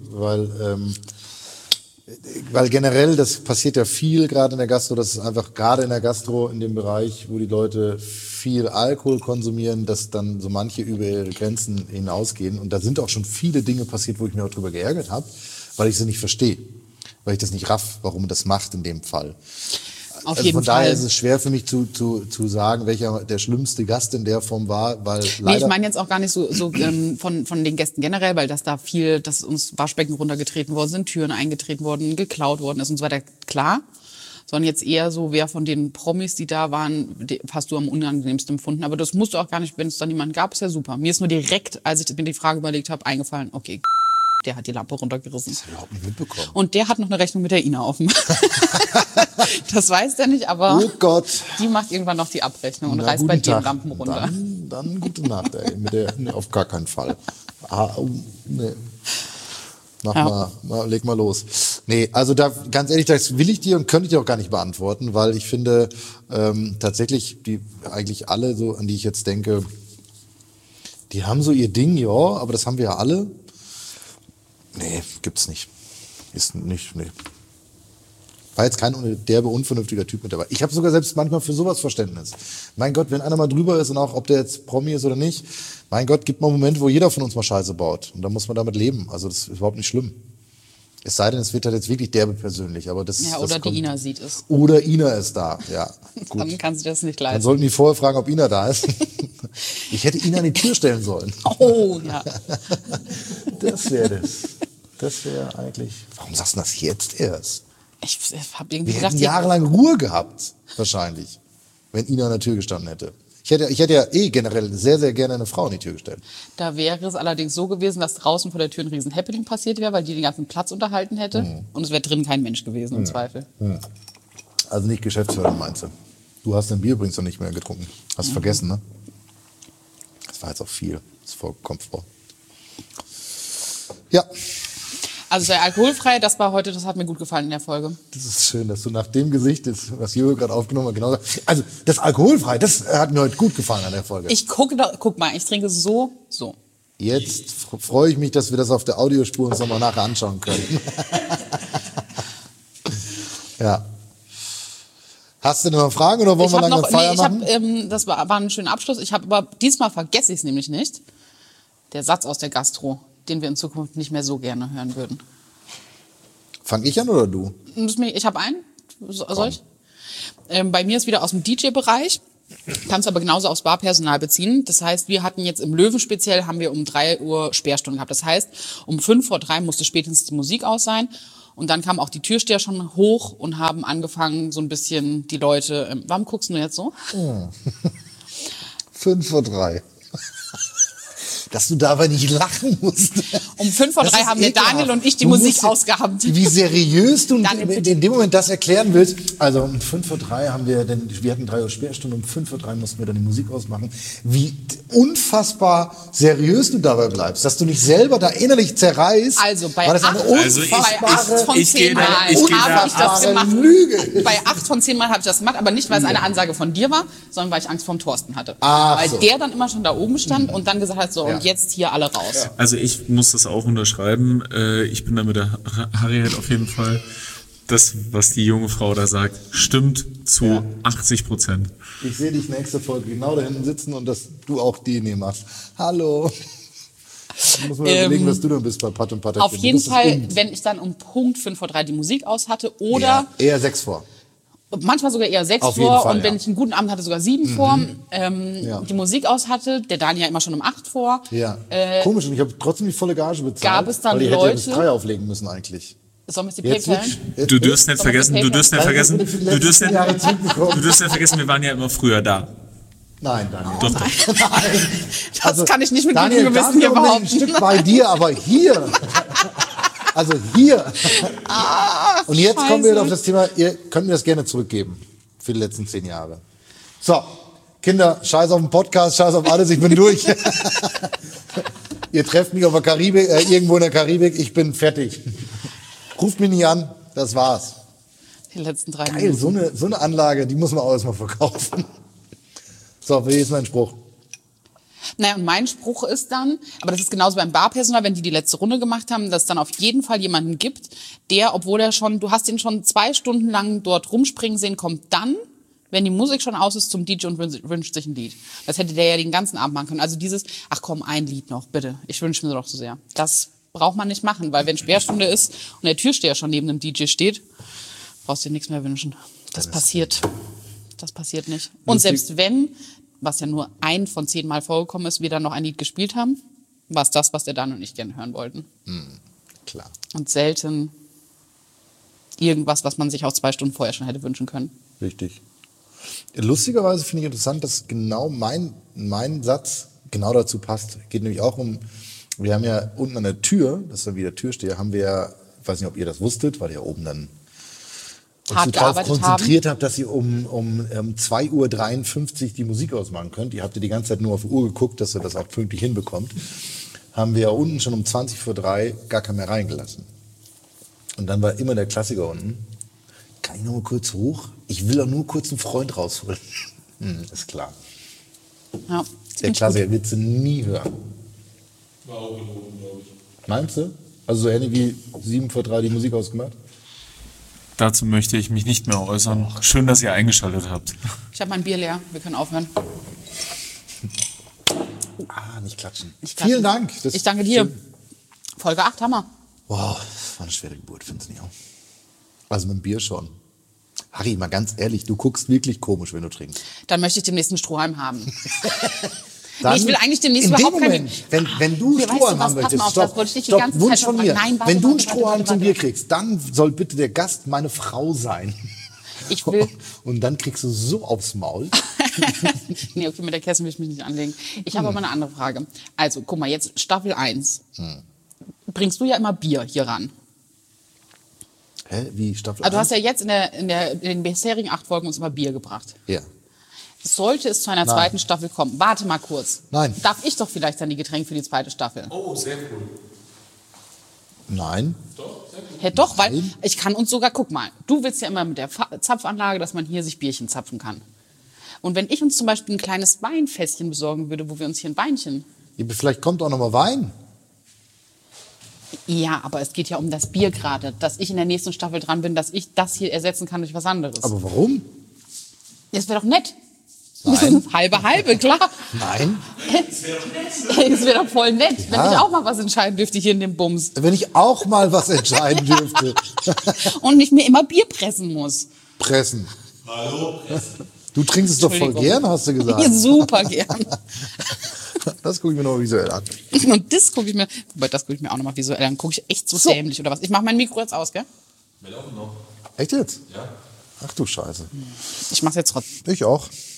weil generell, das passiert ja viel gerade in der Gastro, das ist einfach gerade in der Gastro, in dem Bereich, wo die Leute viel Alkohol konsumieren, dass dann so manche über ihre Grenzen hinausgehen. Und da sind auch schon viele Dinge passiert, wo ich mich auch drüber geärgert habe, weil ich sie nicht verstehe, weil ich das nicht raff, warum man das macht in dem Fall. auf Also jeden von Fall. daher ist es schwer für mich zu sagen, welcher der schlimmste Gast in der Form war, weil Nee, leider... ich meine jetzt auch gar nicht so von den Gästen generell, weil dass uns Waschbecken runtergetreten worden sind, Türen eingetreten worden, geklaut worden ist und so weiter, klar. Sondern jetzt eher so, wer von den Promis, die da waren, hast du am unangenehmsten empfunden. Aber das musst du auch gar nicht, wenn es dann jemanden gab, ist ja super. Mir ist nur direkt, als ich mir die Frage überlegt habe, eingefallen, okay, der hat die Lampe runtergerissen. Das hab ich überhaupt nicht mitbekommen. Und der hat noch eine Rechnung mit der Ina offen. Das weiß der nicht, aber Oh Gott. die macht irgendwann noch die Abrechnung und Na, reißt guten bei dir Tag. Lampen runter. Dann gute Nacht, ey. Nee, auf gar keinen Fall. Nee. Leg mal los. Nee, also da, ganz ehrlich, das will ich dir und könnte ich dir auch gar nicht beantworten, weil ich finde, tatsächlich, eigentlich alle so, an die ich jetzt denke, die haben so ihr Ding, ja, aber das haben wir ja alle. Nee, gibt's nicht. Ist nicht, nee. War jetzt kein derbe, unvernünftiger Typ mit dabei. Ich habe sogar selbst manchmal für sowas Verständnis. Mein Gott, wenn einer mal drüber ist und auch, ob der jetzt Promi ist oder nicht, mein Gott, gibt mal Momente, wo jeder von uns mal Scheiße baut. Und da muss man damit leben. Also das ist überhaupt nicht schlimm. Es sei denn, es wird halt jetzt wirklich derbe persönlich. Aber das, Ja, das oder kommt. die Ina sieht es. Oder Ina ist da, ja. Gut. Dann kannst du das nicht Dann leisten. sollten die vorher fragen, ob Ina da ist. Ich hätte Ina an die Tür stellen sollen. Oh, ja. Das wäre das. Das wäre eigentlich... Warum sagst du das jetzt erst? Ich habe irgendwie Wir gedacht, hätten jahrelang Ruhe gehabt, wahrscheinlich, wenn Ina an der Tür gestanden hätte. Ich hätte ja generell sehr, sehr gerne eine Frau an die Tür gestellt. da wäre es allerdings so gewesen, dass draußen vor der Tür ein riesen Happening passiert wäre, weil die den ganzen Platz unterhalten hätte. Und es wäre drin kein Mensch gewesen, im Zweifel. Also nicht Geschäftsführer, meinst du? Du hast dein Bier übrigens noch nicht mehr getrunken. Hast vergessen, ne? Das war jetzt auch viel. Das kommt vor. Ja, Also der alkoholfrei, das hat mir gut gefallen in der Folge. das ist schön, dass du nach dem Gesicht, was Jürgen gerade aufgenommen hat, genau sagst. Also das alkoholfrei, das hat mir heute gut gefallen an der Folge. Guck mal, ich trinke so. Jetzt freue ich mich, dass wir das auf der Audiospur uns nochmal nachher anschauen können. Ja. Hast du noch Fragen oder wollen wir lange Feier machen? Das war ein schöner Abschluss. Aber diesmal vergesse ich es nämlich nicht. Der Satz aus der Gastro, den wir in Zukunft nicht mehr so gerne hören würden. Fang ich an oder du? Ich habe einen. Soll ich? Bei mir ist wieder aus dem DJ-Bereich. Kannst aber genauso aufs Barpersonal beziehen. Das heißt, wir hatten jetzt im Löwen speziell, haben wir um 3 Uhr Sperrstunde gehabt. Das heißt, um 5:03 musste spätestens die Musik aus sein. Und dann kamen auch die Türsteher schon hoch und haben angefangen, so ein bisschen die Leute... warum guckst du jetzt so? 5:03. Dass du dabei nicht lachen musst. Um 5:03 haben wir Daniel und ich die Du Musik musst- ausgehabt. Wie seriös du Daniel, bitte. in dem Moment das erklären willst. Also um 5:03 haben wir hatten 3 Uhr Sperrstunde, um 5:03 mussten wir dann die Musik ausmachen. Wie unfassbar seriös du dabei bleibst, dass du nicht selber da innerlich zerreißt. Also bei weil das eine 8 unfassbare, von ich 10 gehe Mal da- ich gehe habe da- ich das gemacht. Lüge ist. Bei 8 von 10 Mal habe ich das gemacht, aber nicht, weil es eine Ansage von dir war, sondern weil ich Angst vorm Thorsten hatte. Ach weil so. der dann immer schon da oben stand und dann gesagt hat, so, Ja. und jetzt hier alle raus. Also ich muss das auch unterschreiben. Ich bin da mit der Harriet auf jeden Fall. Das, was die junge Frau da sagt, stimmt zu 80%. Ich sehe dich nächste Folge genau da hinten sitzen und dass du auch die machst. Hallo. Ich muss mir überlegen, was du dann bist bei Pat und Patek. Auf jeden Fall, wenn ich dann um Punkt 5:03 die Musik aus hatte oder Ja, eher 6 vor. manchmal sogar eher 6 Auf jeden vor Fall, und wenn ja. ich einen guten Abend hatte, sogar 7 vor, Ja. die Musik aus hatte, der Daniel ja immer schon um 8 vor. Ja. Komisch, und ich habe trotzdem die volle Gage bezahlt. Gab es dann weil die hätte ja bis Leute- 3 auflegen müssen eigentlich. Sollen wir es die Jetzt PayPalen? wird- Du dürst nicht vergessen, wir waren ja immer früher da. Nein, Daniel. Doch, doch. Das kann ich nicht mit Daniel, gutem Gewissen hier Daniel, ein behaupten. Stück bei dir, aber hier. Also hier. Und jetzt kommen wir Scheiße. auf das Thema, ihr könnt mir das gerne zurückgeben für die letzten 10 Jahre. So, Kinder, scheiß auf den Podcast, scheiß auf alles, ich bin durch. Ihr trefft mich auf der Karibik, irgendwo in der Karibik, ich bin fertig. Ruft mich nicht an, das war's. Die letzten 3 Geil, Minuten. so eine Anlage, die muss man auch erstmal verkaufen. So, wie ist mein Spruch? Naja, und mein Spruch ist dann, aber das ist genauso beim Barpersonal, wenn die letzte Runde gemacht haben, dass es dann auf jeden Fall jemanden gibt, der, obwohl du hast ihn schon 2 Stunden lang dort rumspringen sehen, kommt dann, wenn die Musik schon aus ist, zum DJ und wünscht sich ein Lied. Das hätte der ja den ganzen Abend machen können. Also dieses, ach komm, ein Lied noch, bitte. Ich wünsche mir doch so sehr. Das braucht man nicht machen, weil wenn Sperrstunde ist und der Türsteher schon neben dem DJ steht, brauchst du dir nichts mehr wünschen. Das passiert nicht. Und selbst wenn, was ja nur 1 von 10 Mal vorgekommen ist, wir dann noch ein Lied gespielt haben, war es das, was der Dan und ich gerne hören wollten. Klar. Und selten irgendwas, was man sich auch 2 Stunden vorher schon hätte wünschen können. Richtig. Lustigerweise finde ich interessant, dass genau mein Satz genau dazu passt. Geht nämlich auch um, wir haben ja unten an der Tür, das ist dann wieder Türsteher, haben wir ja, ich weiß nicht, ob ihr das wusstet, weil ihr oben dann uns Hart so drauf gearbeitet konzentriert habt, dass ihr um 2:53 Uhr die Musik ausmachen könnt. Ihr habt ja die ganze Zeit nur auf die Uhr geguckt, dass ihr das auch pünktlich hinbekommt. Haben wir ja unten schon um 3:20 gar keinen mehr reingelassen. Und dann war immer der Klassiker unten. Kann ich noch mal kurz hoch? Ich will doch nur kurz einen Freund rausholen. Ist klar. Ja, Der Klassiker willst du nie hören. War auch gelogen, glaube ich. Meinst du? Also so ähnlich wie 3:07 die Musik ausgemacht? Dazu möchte ich mich nicht mehr äußern. Schön, dass ihr eingeschaltet habt. Ich habe mein Bier leer. Wir können aufhören. Nicht klatschen. Nicht klatschen. Vielen Dank. Das Ich danke dir. schön. Folge 8, Hammer. Wow, das war eine schwere Geburt, findest du nicht auch? Also mit dem Bier schon. Harry, mal ganz ehrlich, du guckst wirklich komisch, wenn du trinkst. Dann möchte ich demnächst einen Strohhalm haben. Dann, Nee, ich will eigentlich demnächst in dem überhaupt keine- Moment, wenn du Hier, weißt Strohhalm du was, haben pass möchtest, mal auf, das wollte ich dich die ganze Wunsch Zeit von schon mir. fragen. Nein, warte, Wenn du einen warte, Strohhalm zum warte. Bier kriegst, dann soll bitte der Gast meine Frau sein. Ich will... Und dann kriegst du so aufs Maul. Nee, okay, mit der Kerstin will ich mich nicht anlegen. Ich habe aber eine andere Frage. Also, guck mal, jetzt Staffel 1. Bringst du ja immer Bier hier ran. Hä, wie Staffel Also du 1? hast ja jetzt in den bisherigen 8 Folgen uns immer Bier gebracht. Ja. Sollte es zu einer zweiten Staffel kommen, warte mal kurz. Nein. Darf ich doch vielleicht dann die Getränke für die zweite Staffel? Oh, sehr cool. Nein. Hey, doch, weil Nein. ich kann uns sogar, guck mal, du willst ja immer mit der Zapfanlage, dass man hier sich Bierchen zapfen kann. Und wenn ich uns zum Beispiel ein kleines Weinfässchen besorgen würde, wo wir uns hier ein Weinchen... Ja, vielleicht kommt auch noch mal Wein. Ja, aber es geht ja um das Bier gerade, dass ich in der nächsten Staffel dran bin, dass ich das hier ersetzen kann durch was anderes. Aber warum? Das wäre doch nett. Nein. Halbe, klar. Nein. Es wäre doch voll nett, wenn ich auch mal was entscheiden dürfte hier in dem Bums. Wenn ich auch mal was entscheiden dürfte. Und nicht mir immer Bier pressen muss. Pressen. Hallo, Du trinkst es doch voll Entschuldigung. gern, hast du gesagt. Ja, super gern. Das gucke ich mir noch visuell an. Und das gucke ich mir, wobei das gucke ich mir auch nochmal visuell an. Gucke ich echt so dämlich oder was? Ich mache mein Mikro jetzt aus, gell? Wir laufen noch. Echt jetzt? Ja. Ach du Scheiße. Ich mach's jetzt trotzdem. Ich auch.